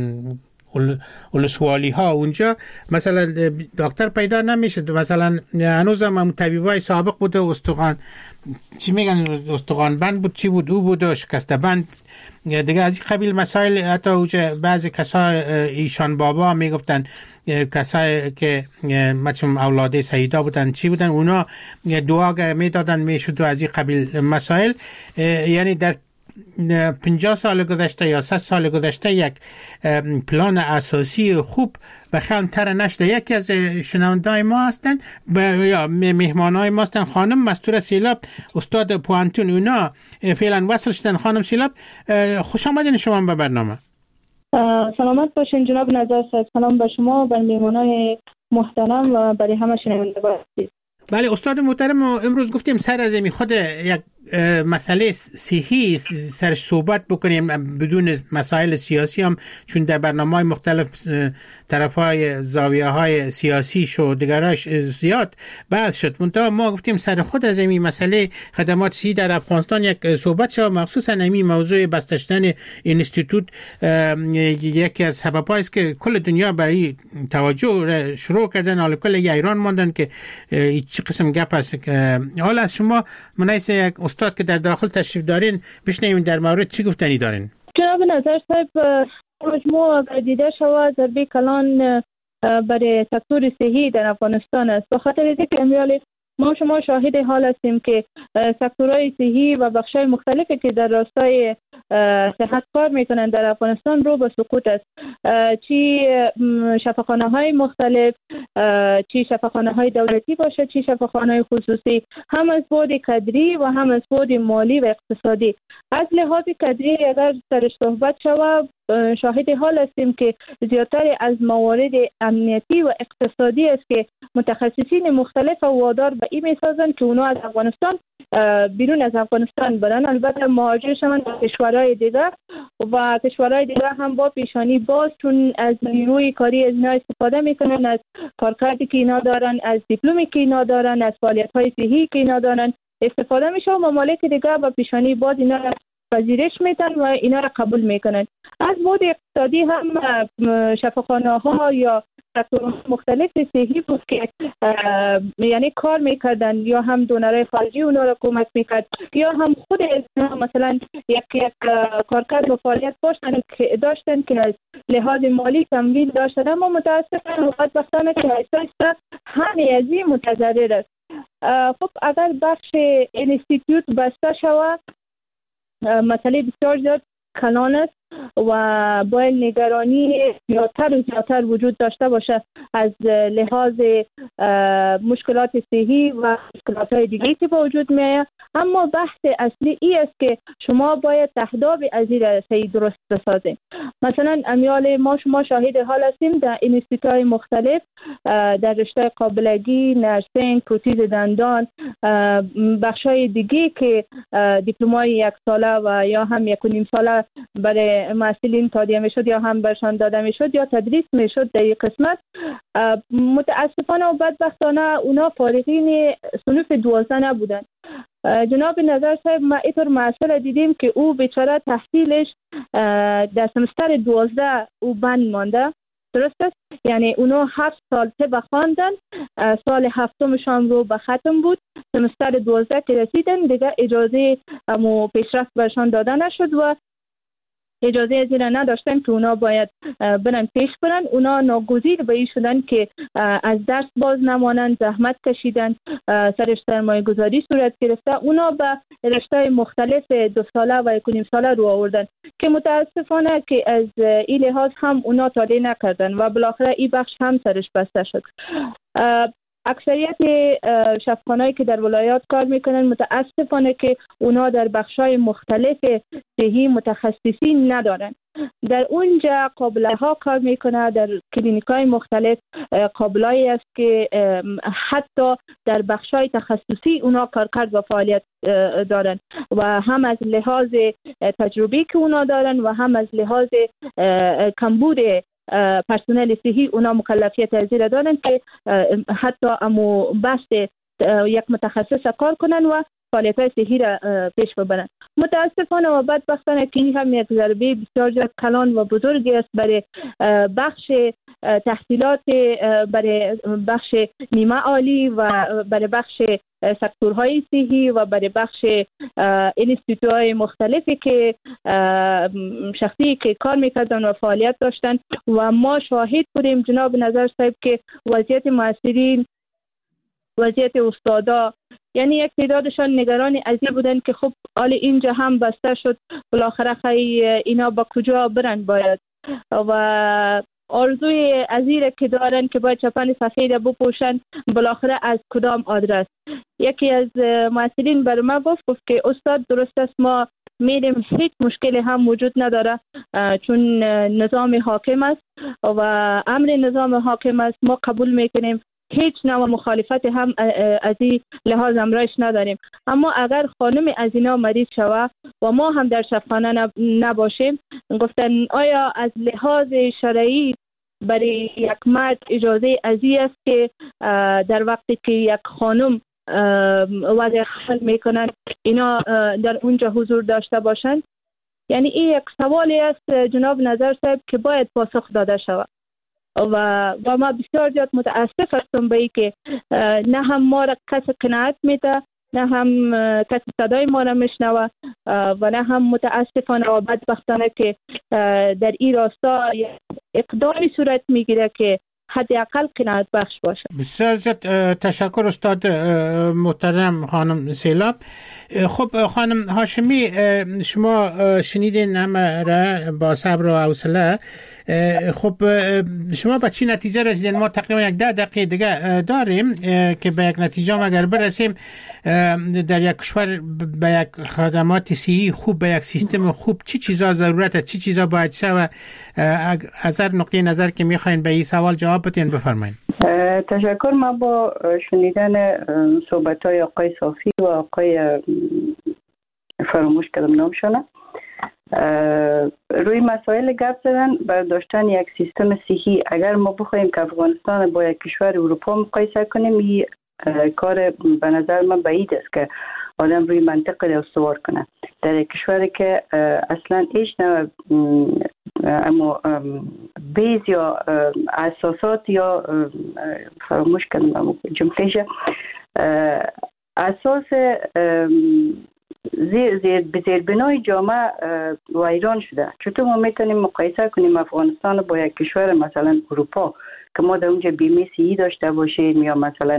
ولسوالی ها اونجا مثلا دکتر پیدا نمیشد، مثلا هنوز هم طبیبای سابق بود و استخوان چی میگن استخوان بند بود چی بود او بود و شکسته بند دیگه از این قبیل مسائل. حتی اوجه بعضی کسای ایشان بابا میگفتن کسایی که مثلا اولاد سیدا بودن چی بودن اونا دعا میدادن میشد و از این قبیل مسائل. یعنی در پنجاه سال گذشته یا ست سال گذشته یک پلان اساسی خوب به خیلی تر نشده. یکی از شنوندای ما هستن یا مهمانای ما هستن خانم مستور سیلاب، استاد پوانتون، اونا فعلا وصل شدن. خانم سیلاب خوش آمدین شما به برنامه. سلامت باشین جناب نظر صاحب. سلام به شما، به مهمانای محترم و برای همه شنوندگان. بله استاد محترم، امروز گفتیم سر از می خود یک مسئله صحی سرش صحبت بکنیم بدون مسائل سیاسی هم، چون در برنامه‌های مختلف طرف‌های زاویه‌های سیاسی شو دیگراش زیاد بحث شد. منتها ما گفتیم سر خود از این مسئله خدمات صحی در افغانستان یک صحبت شد، مخصوصا این موضوع بستشتن اینستیتوت یکی از سبب‌هایی است که کل دنیا برای توجه شروع کردن، حالا کل ایران ماندن که چه قسم گپ است. حالا از شما منیس یک استاد که در داخل تشریف دارین بشنویم در مورد چی گفتنی دارین. جناب نظر صاحب، مجموع دیده شود ضربه کلان برای سکتور صحی در افغانستان است. به خاطر اینکه امیال ما شما شاهد حال هستیم که سکتورهای صحی و بخش‌های مختلفی که در راستای صحت کار میکنن در افغانستان رو به سقوط است. چی شفاخانه‌های مختلف، چی شفاخانه‌های دولتی باشه، چی شفاخانه‌های خصوصی، هم از بعد کادری و هم از بعد مالی و اقتصادی. از لحاظ کادری اگر سرش صحبت شود، شاهد حال هستیم که زیادتر از موارد امنیتی و اقتصادی است که متخصصین مختلف وادار به این میسازن که اونا از افغانستان بیرون از افغانستان برن، البته مهاجر شوند به کشورهای دیگر و کشورهای دیگر هم با پیشانی باز، چون از نیروی کاری از اینا استفاده میکنن، از کارکردی که اینا دارن، از دیپلمی که اینا دارن، از فعالیت‌های صحی که اینا دارن استفاده میشه و ممالک دیگر با پیشانی باز اینا را پذیرش میتن و اینا را قبول میکنن. از بعد اقتصادی هم شفاخانه ها یا سکتورهای مختلف صحی بود که یعنی کار میکردن، یا هم دونرهای خارجی اونا را کمک میکرد یا هم خود مثلا یک یک کارکرد و فعالیت داشتن که داشتن که از لحاظ مالی تمویل داشتن، اما متاسفانه و بدبختانه که ایسا ایسا همه از این متضرر است. خب اگر بخش اینستیتوت بسته شود مسئله بسیار زیاد کلان است و باید نگرانی زیادتر و زیادتر وجود داشته باشه از لحاظ مشکلات صحی و مشکلات های دیگه که با وجود میآید. اما بحث اصلی ای است که شما باید تهداب از این صحیح درست بسازید. مثلا امیال ما شما شاهد حال هستیم در اینستیتوت های مختلف در رشته قابلگی، نرسینگ، پروتز دندان، بخش های دیگه که دیپلمای یک ساله و یا هم یک و نیم ساله برای محصلین تادیه میشد یا هم برشان داده میشد یا تدریس میشد در این قسمت، متاسفانه و بدبختانه اونا فارغین صنف دوازده نبودن. جناب نظر صاحب ما اینطور مسئله دیدیم که او بیچاره تحصیلش در سمستر دوازده او بند مانده، درست است؟ یعنی اونا هفت سال طب خواندن، سال هفتمشان رو به ختم بود، سمستر دوازده که رسیدن دیگه اجازه امو پیشرفت برشان داده نشد و اجازه از این نداشتن که اونا باید برن پیش برن. اونا ناگزیر به این شدن که از درس باز نمانن، زحمت کشیدن، سرش سرمایه گذاری صورت گرفته، اونا به رشته مختلف دو ساله و یک و نیم ساله رو آوردن که متاسفانه که از این لحاظ هم اونا تالی نکردن و بالاخره این بخش هم سرش بسته شد. اکثریت شفاخانه‌ای که در ولایات کار میکنن متاسفانه که اونا در بخش‌های مختلف صحی متخصصی ندارن. در اونجا قابله ها کار میکنه، در کلینیکای مختلف قابلایی است که حتی در بخش‌های تخصصی اونا کارکرد و فعالیت دارن و هم از لحاظ تجربی که اونا دارن و هم از لحاظ کمبود پرسنل صحی اونا مکلفیت از این دارن که حتی امو بحث یک متخصص کار کنن و فعالیت صحی را پیش ببرن. متاسفانه و بدبختانه که این هم یک ضربه بسیار زیاد کلان و بزرگی است برای بخش تحصیلات، برای بخش نیمه عالی و برای بخش سکتورهای صحی و برای بخش اینستیتوت‌های مختلفی که شخصی که کار میکردن و فعالیت داشتن و ما شاهد بودیم جناب نظر صاحب که وضعیت معاصرین، وضعیت استادا، یعنی یک تعدادشان نگران از این بودن که خب حال اینجا هم بسته شد، بالاخره خیلی اینا با کجا برن باید و آرزوی ازیره که دارن که باید چپن سفید بپوشن، بالاخره از کدام آدرس. یکی از مسئولین بر ما گفت گفت که استاد درست است ما میریم هیچ مشکلی هم وجود نداره چون نظام حاکم است و امر نظام حاکم است ما قبول میکنیم، هیچ نوع مخالفت هم از این لحاظ امرایش نداریم. اما اگر خانم از اینا مریض شود و ما هم در شفاخانه نباشیم، گفتن آیا از لحاظ شرعی برای یک مرد اجازه ازی است که در وقتی که یک خانم وضع خل میکنن اینا در اونجا حضور داشته باشند؟ یعنی این یک سوالی است جناب نظر صاحب که باید پاسخ داده شود و و ما بسیار زیاد متاسف هستم به این که نه هم ما را کسی قناعت میده، نه هم کسی صدای ما را میشنوه و نه هم متاسفانه و بدبختانه که در این راستا اقدامی صورت میگیره که حداقل قناعت بخش باشه. بسیار زیاد تشکر استاد محترم خانم سیلاب. خب خانم هاشمی شما شنیدین همه را با صبر و حوصله. خب شما به چی نتیجه رسیدین؟ ما تقریبا یک ده دقیقه دیگه داریم که به یک نتیجه اگر برسیم در یک کشور به یک خدمات صحی خوب، به یک سیستم خوب چی چیزا ضرورته، چی چیزا باید شه و از هر نقطه نظر که میخواین به این سوال جواب بدین بفرمایید. تشکر. ما با شنیدن صحبت های آقای صافی و آقای فراموش کردم نامشونه روی مسائل گپ زدن بر داشتن یک سیستم صحی. اگر ما بخوایم که افغانستان با یک کشور اروپا مقایسه کنیم، این کار به نظر من بعید است که آدم روی منطق را استوار کنه در یک کشوری که اصلا هیچ نوع اما بیز یا اساسات یا فراموش کردم جمله‌ش اساس زیر زیر بزیر بنای جامعه ویران شده. چطور ما میتونیم مقایسه کنیم افغانستان با یک کشور مثلا اروپا که ما در اونجا بیمه صحی داشته باشیم یا مثلا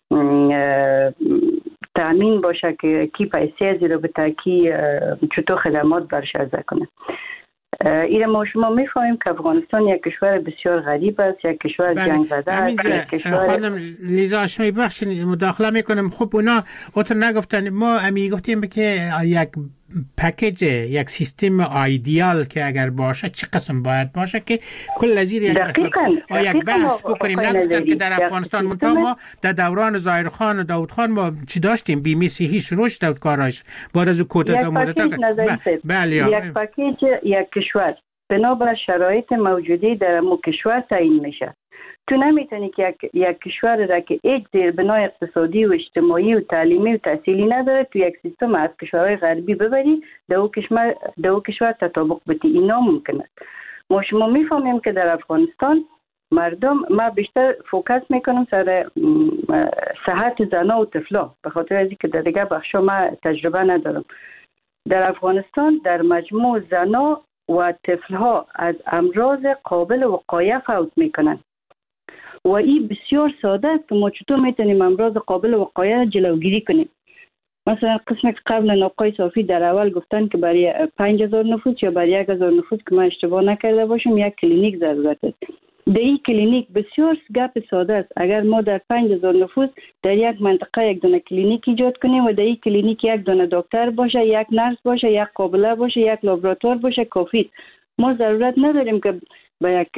تامین باشه که کی پیسه زیر به تاکی چطور خدمات برش عرضه کنه. ایره ما شما میفهمیم که افغانستان یک کشور بسیار غریب است، یک کشور جنگ زده است، یک کشور خانم لیزا شما بخشید مداخله میکنم. خب اونا اوتر نگفتن، ما امی گفتیم که یک پکیج، یک سیستم ایدئال که اگر باشه چه قسم باید باشه که کل از یک یک بحث بکنیم. نگفتن که در افغانستان منتها ما در دوران ظاهرخان و داود خان ما چی داشتیم؟ بیمه صحی شروع شد کارش بعد از کوتا مدت. بله یک پکیج یک کشور بنابر شرایط موجودی در مو کشور تعیین میشه. تو نمیتونی که یک, یک کشور را که هیچ زیر بنای اقتصادی و اجتماعی و تعلیمی و تحصیلی نداره تو یک سیستم از کشورهای غربی ببری در او کشور در او کشور تطابق بدی. اینا ممکنه. ما شما میفهمیم که در افغانستان مردم، ما بیشتر فوکس میکنم سر صحت زنا و طفلا به خاطر از اینکه در دیگه بخشا ما تجربه ندارم. در افغانستان در مجموع زنا و طفلها از امراض قابل وقایه فوت میکنن و این بسیار ساده است که ما چطور میتونیم امراض قابل وقایه را جلوگیری کنیم. مثلا قسمی که قبل آقای صافی در اول گفتن که برای پنج هزار نفوس یا برای یک هزار نفوس که من اشتباه نکرده باشم یک کلینیک ضرورت است. در این کلینیک بسیار گپ ساده است. اگر ما در پنج هزار نفوس در یک منطقه یک دونه کلینیک ایجاد کنیم و در این کلینیک یک دونه دکتر باشه، یک نرس باشه، یک قابله باشه، یک لابراتوار باشه، کافی. ما ضرورت نداریم که با یک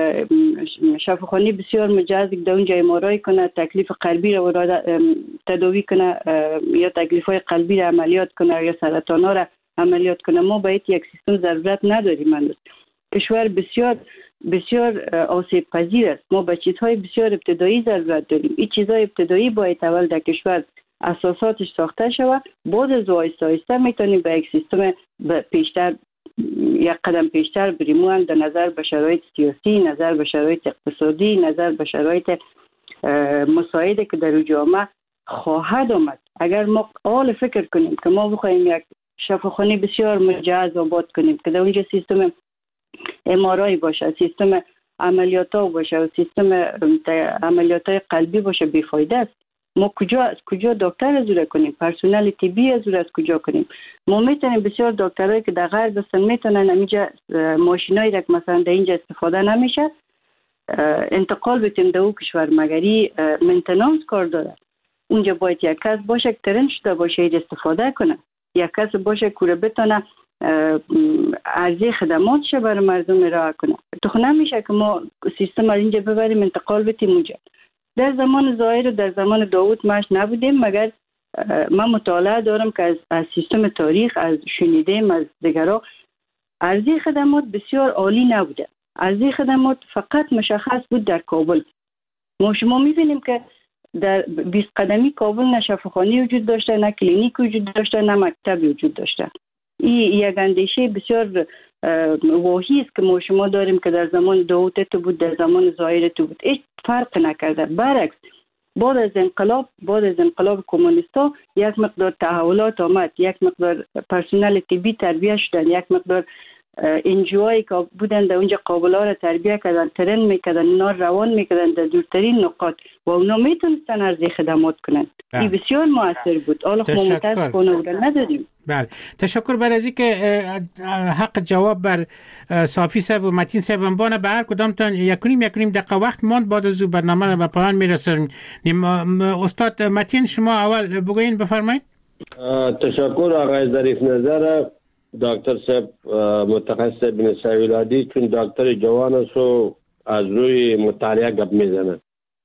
شفاخانه بسیار مجهز در اونجا امارای کنه، تکلیف قلبی را تداوی کنه یا تکلیف های قلبی را عملیات کنه یا سرطان ها را عملیات کنه. ما باید یک سیستم ضرورت نداریم. من کشور بسیار بسیار آسیب پذیر است. ما به چیزهای بسیار ابتدایی ضرورت داریم. این چیزهای ابتدایی باید اول در کشور اساساتش ساخته شود، بعد از آهسته آهسته میتونیم به یک سیستم پیشتر یک قدم پیشتر بریم. هم در نظر به شرایط سیاسی، نظر به شرایط اقتصادی، نظر به شرایط مساعده که در جامعه خواهد آمد. اگر ما حال فکر کنیم که ما بخوایم یک شفاخانه بسیار مجهز آباد کنیم که در اونجا سیستم امارای باشه، سیستم عملیات ها باشه و سیستم عملیات های قلبی باشه، بیفایده است. ما کجا از کجا دکتر از او کنیم؟ پرسنل طبی از او از کجا کنیم؟ ما میتونیم بسیار دکترایی که در غرب هستن میتونن اینجا ماشینایی را که مثلا در اینجا استفاده نمیشه انتقال بدیم در او کشور، مگری مینتیننس کار داره. اونجا باید یک کس باشه که ترین شده باشه اید استفاده کنه، یک کس باشه که بتونه عرضه خدماتش برای مردم ارائه کنه. تو نمیشه که ما سیستم را اینجا ببریم انتقال بدیم اونجا. در زمان ظاهر و در زمان داوود ماش نبودیم، مگر من مطالعه دارم که از, از سیستم تاریخ از شنیدیم از دیگرها عرضه خدمات بسیار عالی نبوده. عرضه خدمات فقط مشخص بود در کابل. ما شما میبینیم که در بیست قدمی کابل نه شفاخانه وجود داشته، نه کلینیک وجود داشته، نه مکتب وجود داشته. این یک اندیشه بسیار واهی است که ما شما داریم که در زمان داوود تو بود، در زمان ظاهر تو بود، هیچ فرق نکرده. برعکس بعد از انقلاب بعد از انقلاب کمونیستا یک مقدار تحولات آمد، یک مقدار پرسنل طبی تربیه شدن، یک مقدار انجوایی که بودن در اونجا قابلا را تربیه کردن، ترن میکردن، اینا روان میکردن در دورترین نقاط و اونا میتونستن عرضه خدمات کنن. این بسیار موثر بود. حالا ما متاسفانه اون نداریم. بله، تشکر بر از اینکه حق جواب بر صافی صاحب و متین صاحب بانه به هر کدامتان یکنیم یکنیم دقیقه وقت ماند. بعد از برنامه را به پایان میرسونیم. استاد متین شما اول بگوین، بفرمایید. تشکر آقای ظریف نظر دکتر صاحب متخصص بنسای ولادی، چون دکتر جوان است و از روی مطالعه گپ میزنه.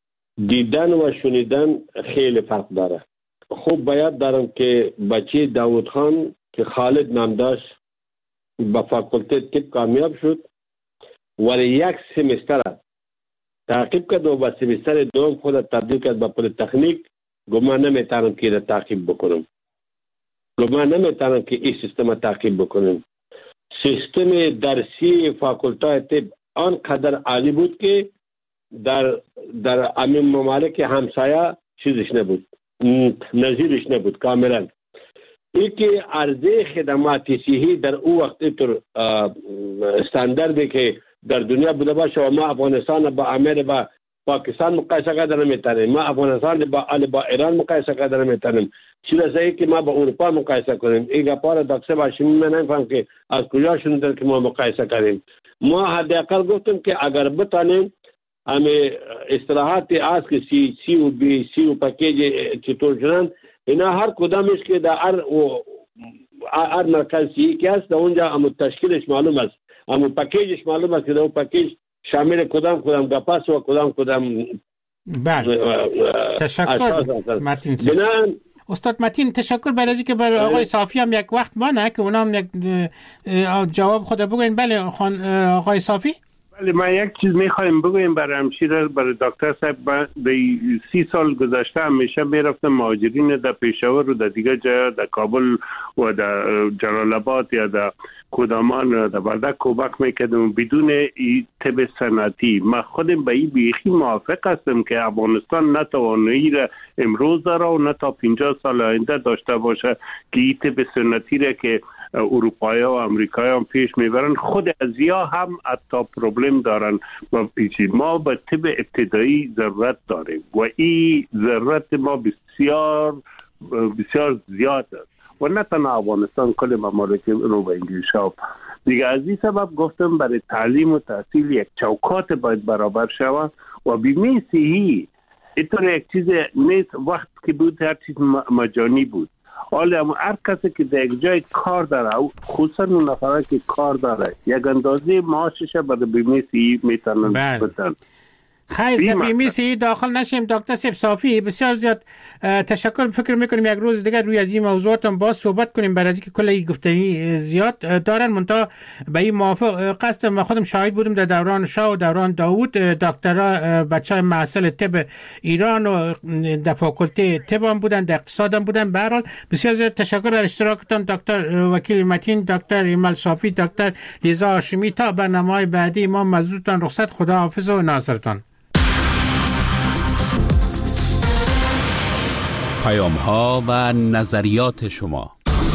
دیدن و شنیدن خیلی فرق داره. خوب باید دارم که بچه داود خان که خالد نام داشت با فاکولته طب کامیاب شد ولی یک سمستر تعقیب کرد و با سمستر دوم خود تبدیل کرد به پل تکنیک. گمان نمیتونم که را تعقیب بکنم. گمان نمیتونم که این سیستم تعقیب بکنم. سیستم درسی فاکولته طب آنقدر عالی بود که در در امین ممالک همسایه چیزش نبود، نظیرش نبود کاملا. ای که عرضه خدمات صحی در او وقت اینطور استانداردی که در دنیا بوده باشه و ما افغانستان با امیر با پاکستان مقایسه کردن نمیتونیم، ما افغانستان با با ایران مقایسه کردن نمیتونیم، چیزی که ما با اروپا مقایسه کنیم. این گپا دکتر هاشمی من نمیفهم که از کجا شنیدن که ما مقایسه کردیم. ما حداقل گفتم که اگر بتونیم همه اصطلاحات از که سی سی و بی سی و پکیج چطور شدن اینا هر کدامش که در هر هر مرکز سی که است در اونجا هم تشکیلش معلوم است، هم پکیجش معلوم است که در اون پکیج شامل کدام کدام گپاس و کدام کدام. بله تشکر متین صاحب. استاد متین تشکر برای اینکه بر آقای صافی هم یک وقت مانه که اونا هم یک جواب خود بگوین. بله خان آقای صافی. بله من یک چیز میخوایم بگویم برای همشیره برای دکتر صاحب. در سی سال گذشته همیشه میرفتم مهاجرین در پشاور و در دیگه جا در کابل و در جلال آباد یا در کدامان در بردک کمک میکردم بدون ای طب صنعتی. من خودم به این بیخی موافق هستم که افغانستان نه توانایی را امروز داره و نه تا پنجاه سال آینده داشته باشه که این طب صنعتی را که اروپایی و امریکایی هم پیش میبرن خود ازیا هم حتی پروبلم دارن و پیچی. ما به طب ابتدایی ضرورت داریم و این ضرورت ما بسیار بسیار زیاد است و نه تنها افغانستان کل ممالک رو به انگلیس ها دیگه. از این سبب گفتم برای تعلیم و تحصیل یک چوکات باید برابر شود و بیمه صحی اینطور یک چیز نیست وقت که بود هر چیز مجانی بود. حالا هر کسی که در یک جای کار داره خصوصا اون نفره که کار داره یک اندازه معاشش برای بیمه صحی میتونن بدن. خیر در بیمه صحی داخل نشیم. دکتر صاحب صافی بسیار زیاد تشکر. فکر میکنیم یک روز دیگر روی از این موضوعات هم باز صحبت کنیم برای اینکه کلی گفتگی زیاد دارن. منتها به این موافق قصد ما خودم شاهد بودم در دوران شاه و دوران داوود دکترها بچهای محصل طب ایران و در فاکولته طب هم بودن، در اقتصاد هم بودن. به هر حال بسیار زیاد تشکر از اشتراکتان دکتر وکیل متین، دکتر ایمل صافی، دکتر لیزا هاشمی. تا برنامه‌های بعدی ما مزودتان رخصت. خدا حافظ و ناصرتان. پیام ها و نظریات شما.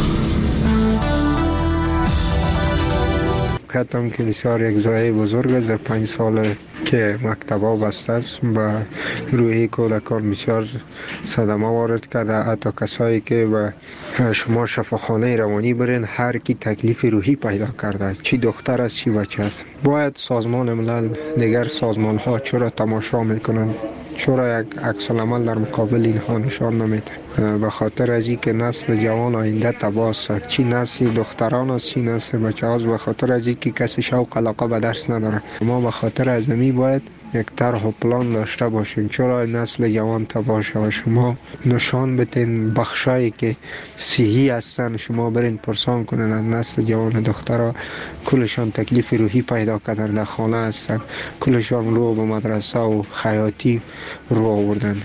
حتم که بسیار یک ضایعه بزرگ است. در پنج سال که مکتبا بسته است و روی کودکان بسیار صدمه وارد کرده. حتی کسایی که به شما شفاخانه روانی برین هر کی تکلیف روحی پیدا کرده، چی دختر است چی بچه است. باید سازمان ملل دیگر سازمان ها چرا تماشا میکنن، چرا یک عکس العمل در مقابل اینها نشان نمیده؟ به خاطر از این که نسل جوان آینده تباه است. چی نسل دختران است چی نسل بچه هاست. به خاطر از این که کسی شوق علاقه به درس نداره. ما به خاطر از این باید یک طرح و پلان داشته باشیم چرا نسل جوان تباه شود. شما نشان بدین بخشایی که صحی هستن، شما برین پرسان کنین از نسل جوان دخترها کلشان تکلیف روحی پیدا کردن، در خانه هستن، کلشان رو به مدرسه و خیاطی رو آوردن.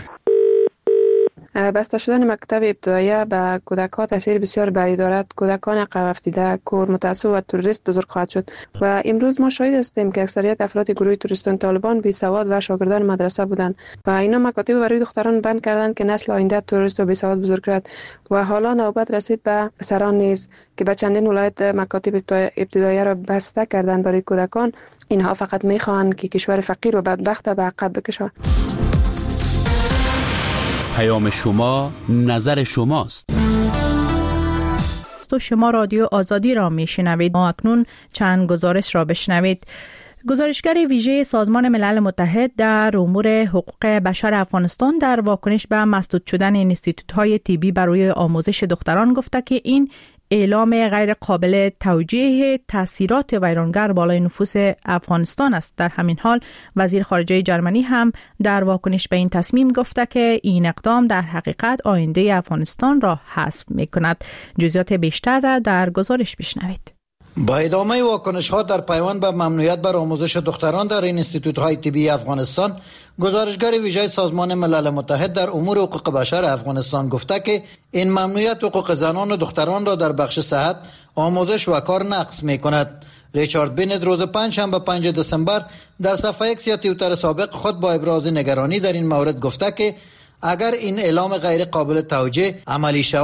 بسته شدن مکتب ابتدایی به کودکان تاثیر بسیار بدی دارد. کودکان عقب افتاده، کور، متعصب و تروریست بزرگ خواهد شد و امروز ما شاهد هستیم که اکثریت افراد گروه تروریستان طالبان بی سواد و شاگردان مدرسه بودند و اینا مکاتب برای دختران بند کردند که نسل آینده تروریست و بی سواد بزرگ کرد و حالا نوبت رسید به پسران نیز که به چندین ولایت مکاتب ابتدایی را بسته کردند برای کودکان. اینها فقط میخواهند که کشور فقیر و بدبخت به عقب بکشند. پیام شما نظر شماست. تو شما رادیو آزادی را میشنوید. ما اکنون چند گزارش را بشنوید. گزارشگر ویژه سازمان ملل متحد در امور حقوق بشر افغانستان در واکنش به مسدود شدن انستیتوت‌های طبی برای آموزش دختران گفته که این اعلام غیر قابل توجیه تاثیرات ویرانگر بالای نفوس افغانستان است. در همین حال وزیر خارجه جرمنی هم در واکنش به این تصمیم گفته که این اقدام در حقیقت آینده افغانستان را حذف می‌کند. جزئیات بیشتر را در گزارش بشنوید. با ادامه واکنش‌ها در پیوند به ممنوعیت بر آموزش دختران در انستیتوت‌های طبی افغانستان، گزارشگر ویژه سازمان ملل متحد در امور حقوق بشر افغانستان گفته که این ممنوعیت حقوق زنان و دختران را در بخش صحت، آموزش و کار نقض می‌کند. ریچارد بینت روز پنجشنبه پنج دسامبر در صفحه اکس یا توییتر سابق خود با ابراز نگرانی در این مورد گفته که اگر این اعلام غیر قابل توجیه عملی شود،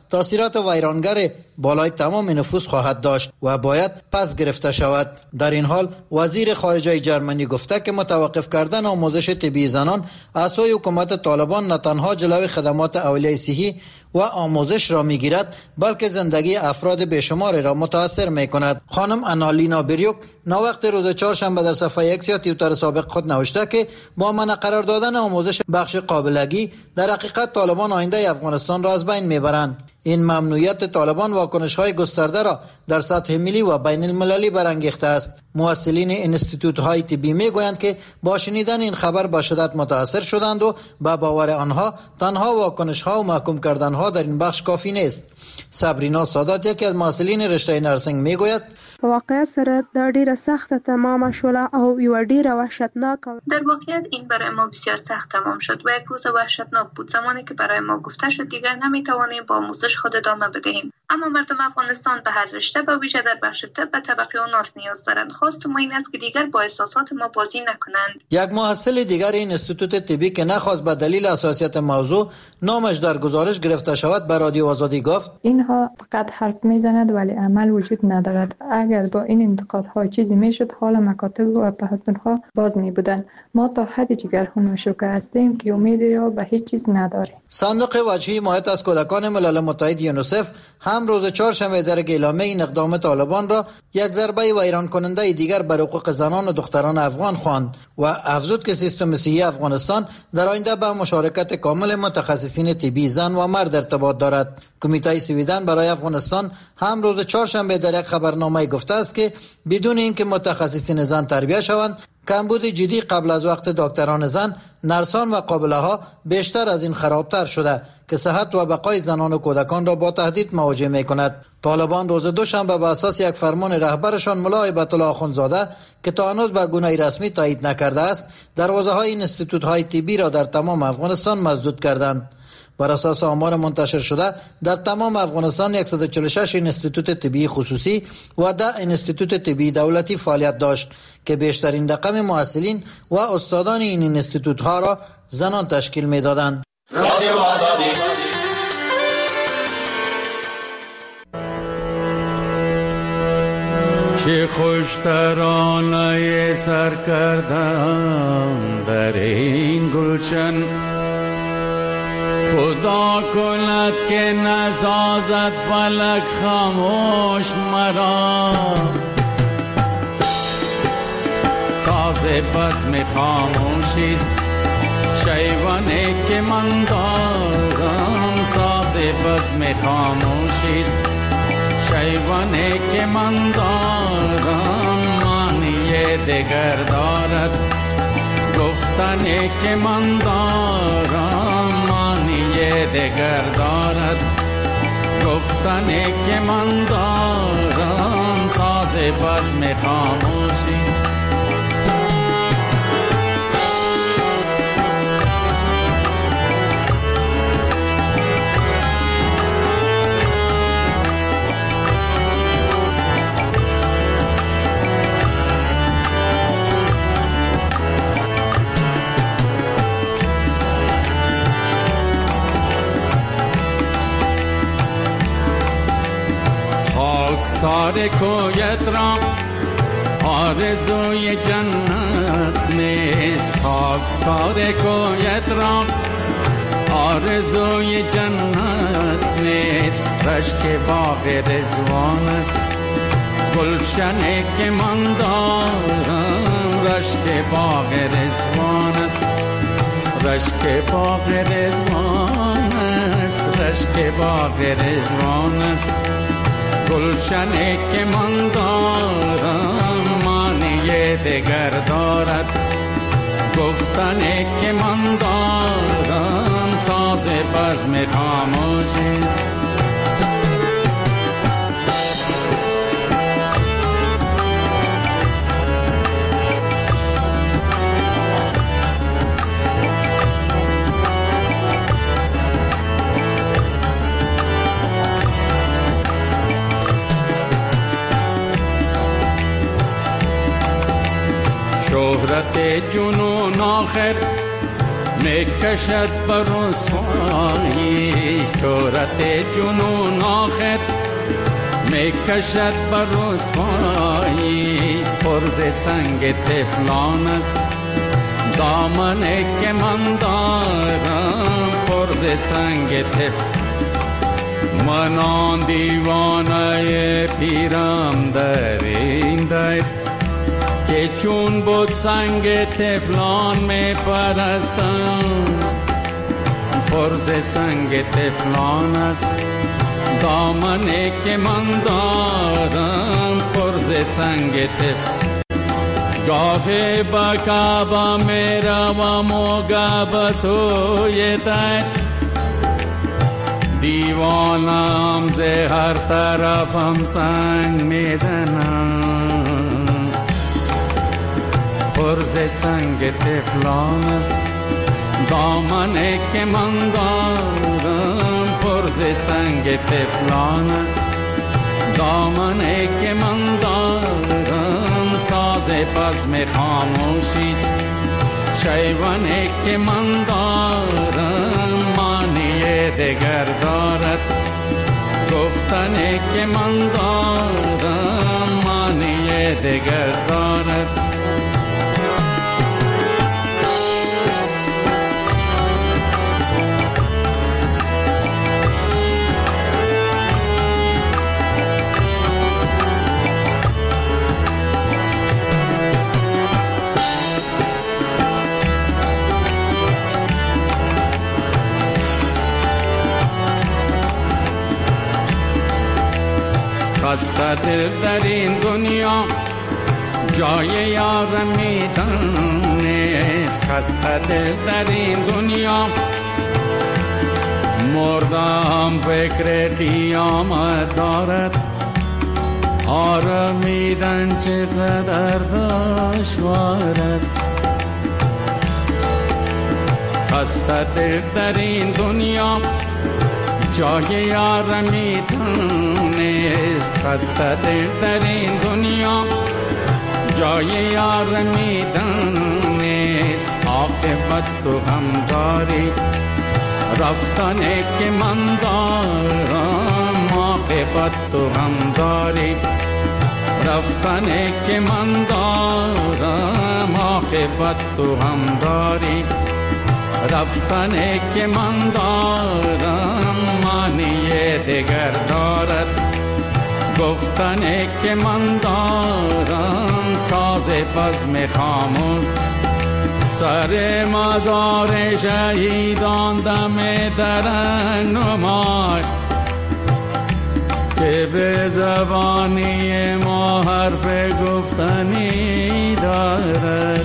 تاثیرات ویرانگر بالای تمام نفوس خواهد داشت و باید پس گرفته شود. در این حال وزیر خارجه جرمنی گفته که متوقف کردن آموزش طبی زنان از سوی حکومت طالبان نه تنها جلوی خدمات اولیه صحی و آموزش را میگیرد بلکه زندگی افراد بیشمار را متاثر میکند. خانم آنالینا بریوک ناوقت روز چهارشنبه در صفحه ایکس یا توییتر سابق خود نوشته که با منع قرار دادن آموزش بخش قابلگی در حقیقت طالبان آینده افغانستان را از بین میبرند. این ممنوعیت طالبان واکنش‌های گسترده را در سطح ملی و بین المللی برانگیخته است. مسئولین انستیتوت‌های طبی میگویند که با شنیدن این خبر به شدت متاثر شدند و به باور آنها تنها واکنش‌ها و محکوم کردن‌ها در این بخش کافی نیست. صبرینا سادات یکی از مسئولین رشته نرسنگ میگوید واقعا سره دا ډیره سخته تمام شوله او یو ډیره وحشتناک. در واقعیت این برای ما بسیار سخت تمام شد و یک روز وحشتناک بود، زمانی که برای ما گفته شد دیگر نمیتوانیم با آموزش خود ادامه بدهیم. اما مردم افغانستان به هر رشته و ویژه در بخش طب به طبقه و ناس نیاز دارند. خواست ما این است که دیگر با احساسات ما بازی نکنند. یک محصل دیگر این انستیتوت طبی که نخواست به دلیل حساسیت موضوع نامش در گزارش گرفته شود به رادیو آزادی گفت اینها فقط حرف میزند ولی عمل وجود ندارد. اگر با این انتقادها چیزی میشد حال مکاتب و پهتونها باز می بودند. ما تا حد جگرخون و شوکه هستیم که امیدی را به هیچ چیز نداریم. صندوق وجهی حمایت از کودکان ملل متحد یونیسف هم روز چهارشنبه در اعلامیه این اقدام طالبان را یک ضربه ویران کننده دیگر بر حقوق زنان و دختران افغان خواند و افزود که سیستم صحی افغانستان در آینده به مشارکت کامل متخصصین طبی زن و مرد ارتباط دارد. کمیته سویدن برای افغانستان هم روز چهارشنبه در یک خبرنامه گفته است که بدون اینکه متخصصین زن تربیت شوند کمبود جدی قبل از وقت دکتران زن، نرسان و قابله ها بیشتر از این خرابتر شده که صحت و بقای زنان و کودکان را با تهدید مواجه می کند. طالبان روز دوشنبه به اساس یک فرمان رهبرشان ملا هیبت الله آخوندزاده که تا هنوز به گونه رسمی تایید نکرده است دروازه های اینستیتوت های طبی را در تمام افغانستان مسدود کردند. بر اساس آمار منتشر شده در تمام افغانستان صد و چهل و شش انستیتوت طبی خصوصی و ده انستیتوت طبی دولتی فعالیت داشت که بیشترین رقم محصلین و استادان این انستیتوت ها را زنان تشکیل می دادند. رادیو آزادی چه خوش ترانه سر کردم در این گلشن، خدا کند که نسازد فلک خاموش مرا، ساز بزم خاموشیست شیوانی که من دارم، ساز بزم خاموشیست شیوانی که من دارم، معنی دگر دارد گفتنی که من دارم، معنی دگر دارد گفتنی که من دارم، ساز بزم خاموشیست. سار کویت را آرزوی جنت نیست، خاک سار کویت را آرزوی جنت نیست، رشک باغ رضوان است گلشنی که من دارم، رشک باغ رضوان است رشک باغ رضوان است رشک باغ رضوان است، گلشنی که من دارم معنی دگر دارد گفتنی که من دارم، ساز بزم خاموشی. شهرت جنون آخر میکشد بر رسوایی شهرت جنون آخر، میکشد بر رسوایی پرز سنگ طفلان است. دامنه که من دارم پرز سنگ طفل، من آن دیوانه پیرم در این در که چون بود سنگ طفلان می پرستم. پرز سنگ طفلان است دامنه که من دارم پرز سنگ طفل. گاهی با کعبه می روم و گاه سوی در، دیوانم ز هر طرفم سنگ می زنم. پرز سنگ طفلان است دامنه که من دارم پرز سنگ طفلان است. دامنه که من دارم ساز بزم خاموشی است. شیوانه که من دارم معنی دگر دارد. گفتنه که من دارم معنی دگر دارد. خسته دل در این دنیا جای یار میدان نیست. خسته دل در این دنیا مردم فکر قیامت دارد. آرمیدن چقدر دشوار است. خسته دل در این دنیا جای یار میدان نیست. خسته دل در این دنیا جای یار میدان نیست. عاقبت تو هم داری رفتنه که من دارم. عاقبت تو هم داری رفتنه که من دارم. عاقبت تو هم داری رفتنه که من دارم معنی دگر دارد. گفتنه که من دارم ساز بزم خاموش. سر مزار شهیدان دم در نمای که به زبانی ما حرف گفتنی دارد.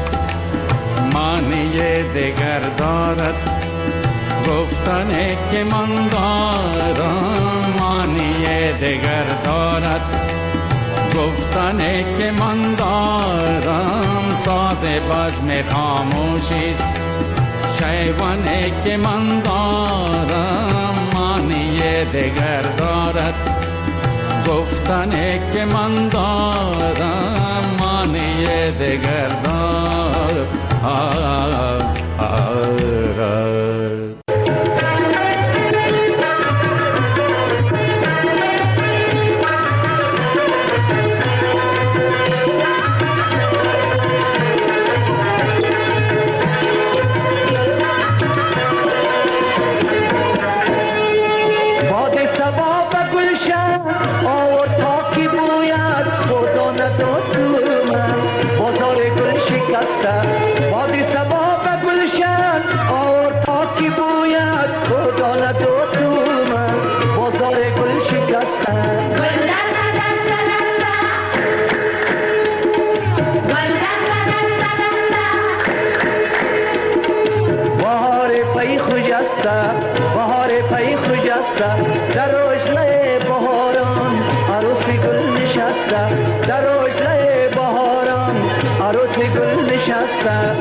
معنی دگر دارد. گفتنه که من دارم معنی دگر دارد. گفتنه که من دارم ساز بزم خاموشی است. شیوانه که من دارم معنی دگر دارد. گفتنه که من دارم معنی دگر دارد. بادی سبا به گلشن آور تا کی بوید خدا ندو تو من بازار گل شکستن. بهار پی خوجسته بهار پی خوجسته در روشنه بهاران عروسی گل نشسته. در روشنه بهاران عروسی گل نشسته.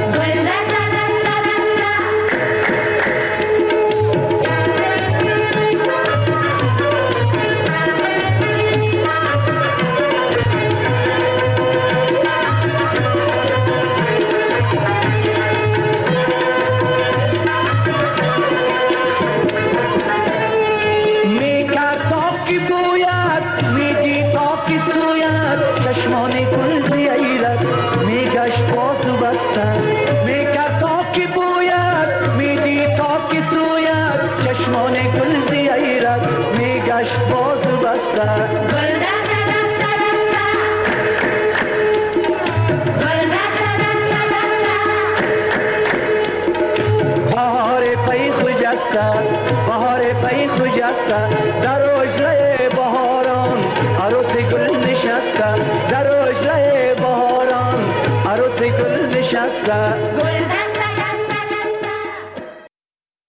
خجسته بهار پی خجسته بهار پی خجسته در اوجه بهاران عروس گل نشسته در اوجه بهاران عروس گل نشسته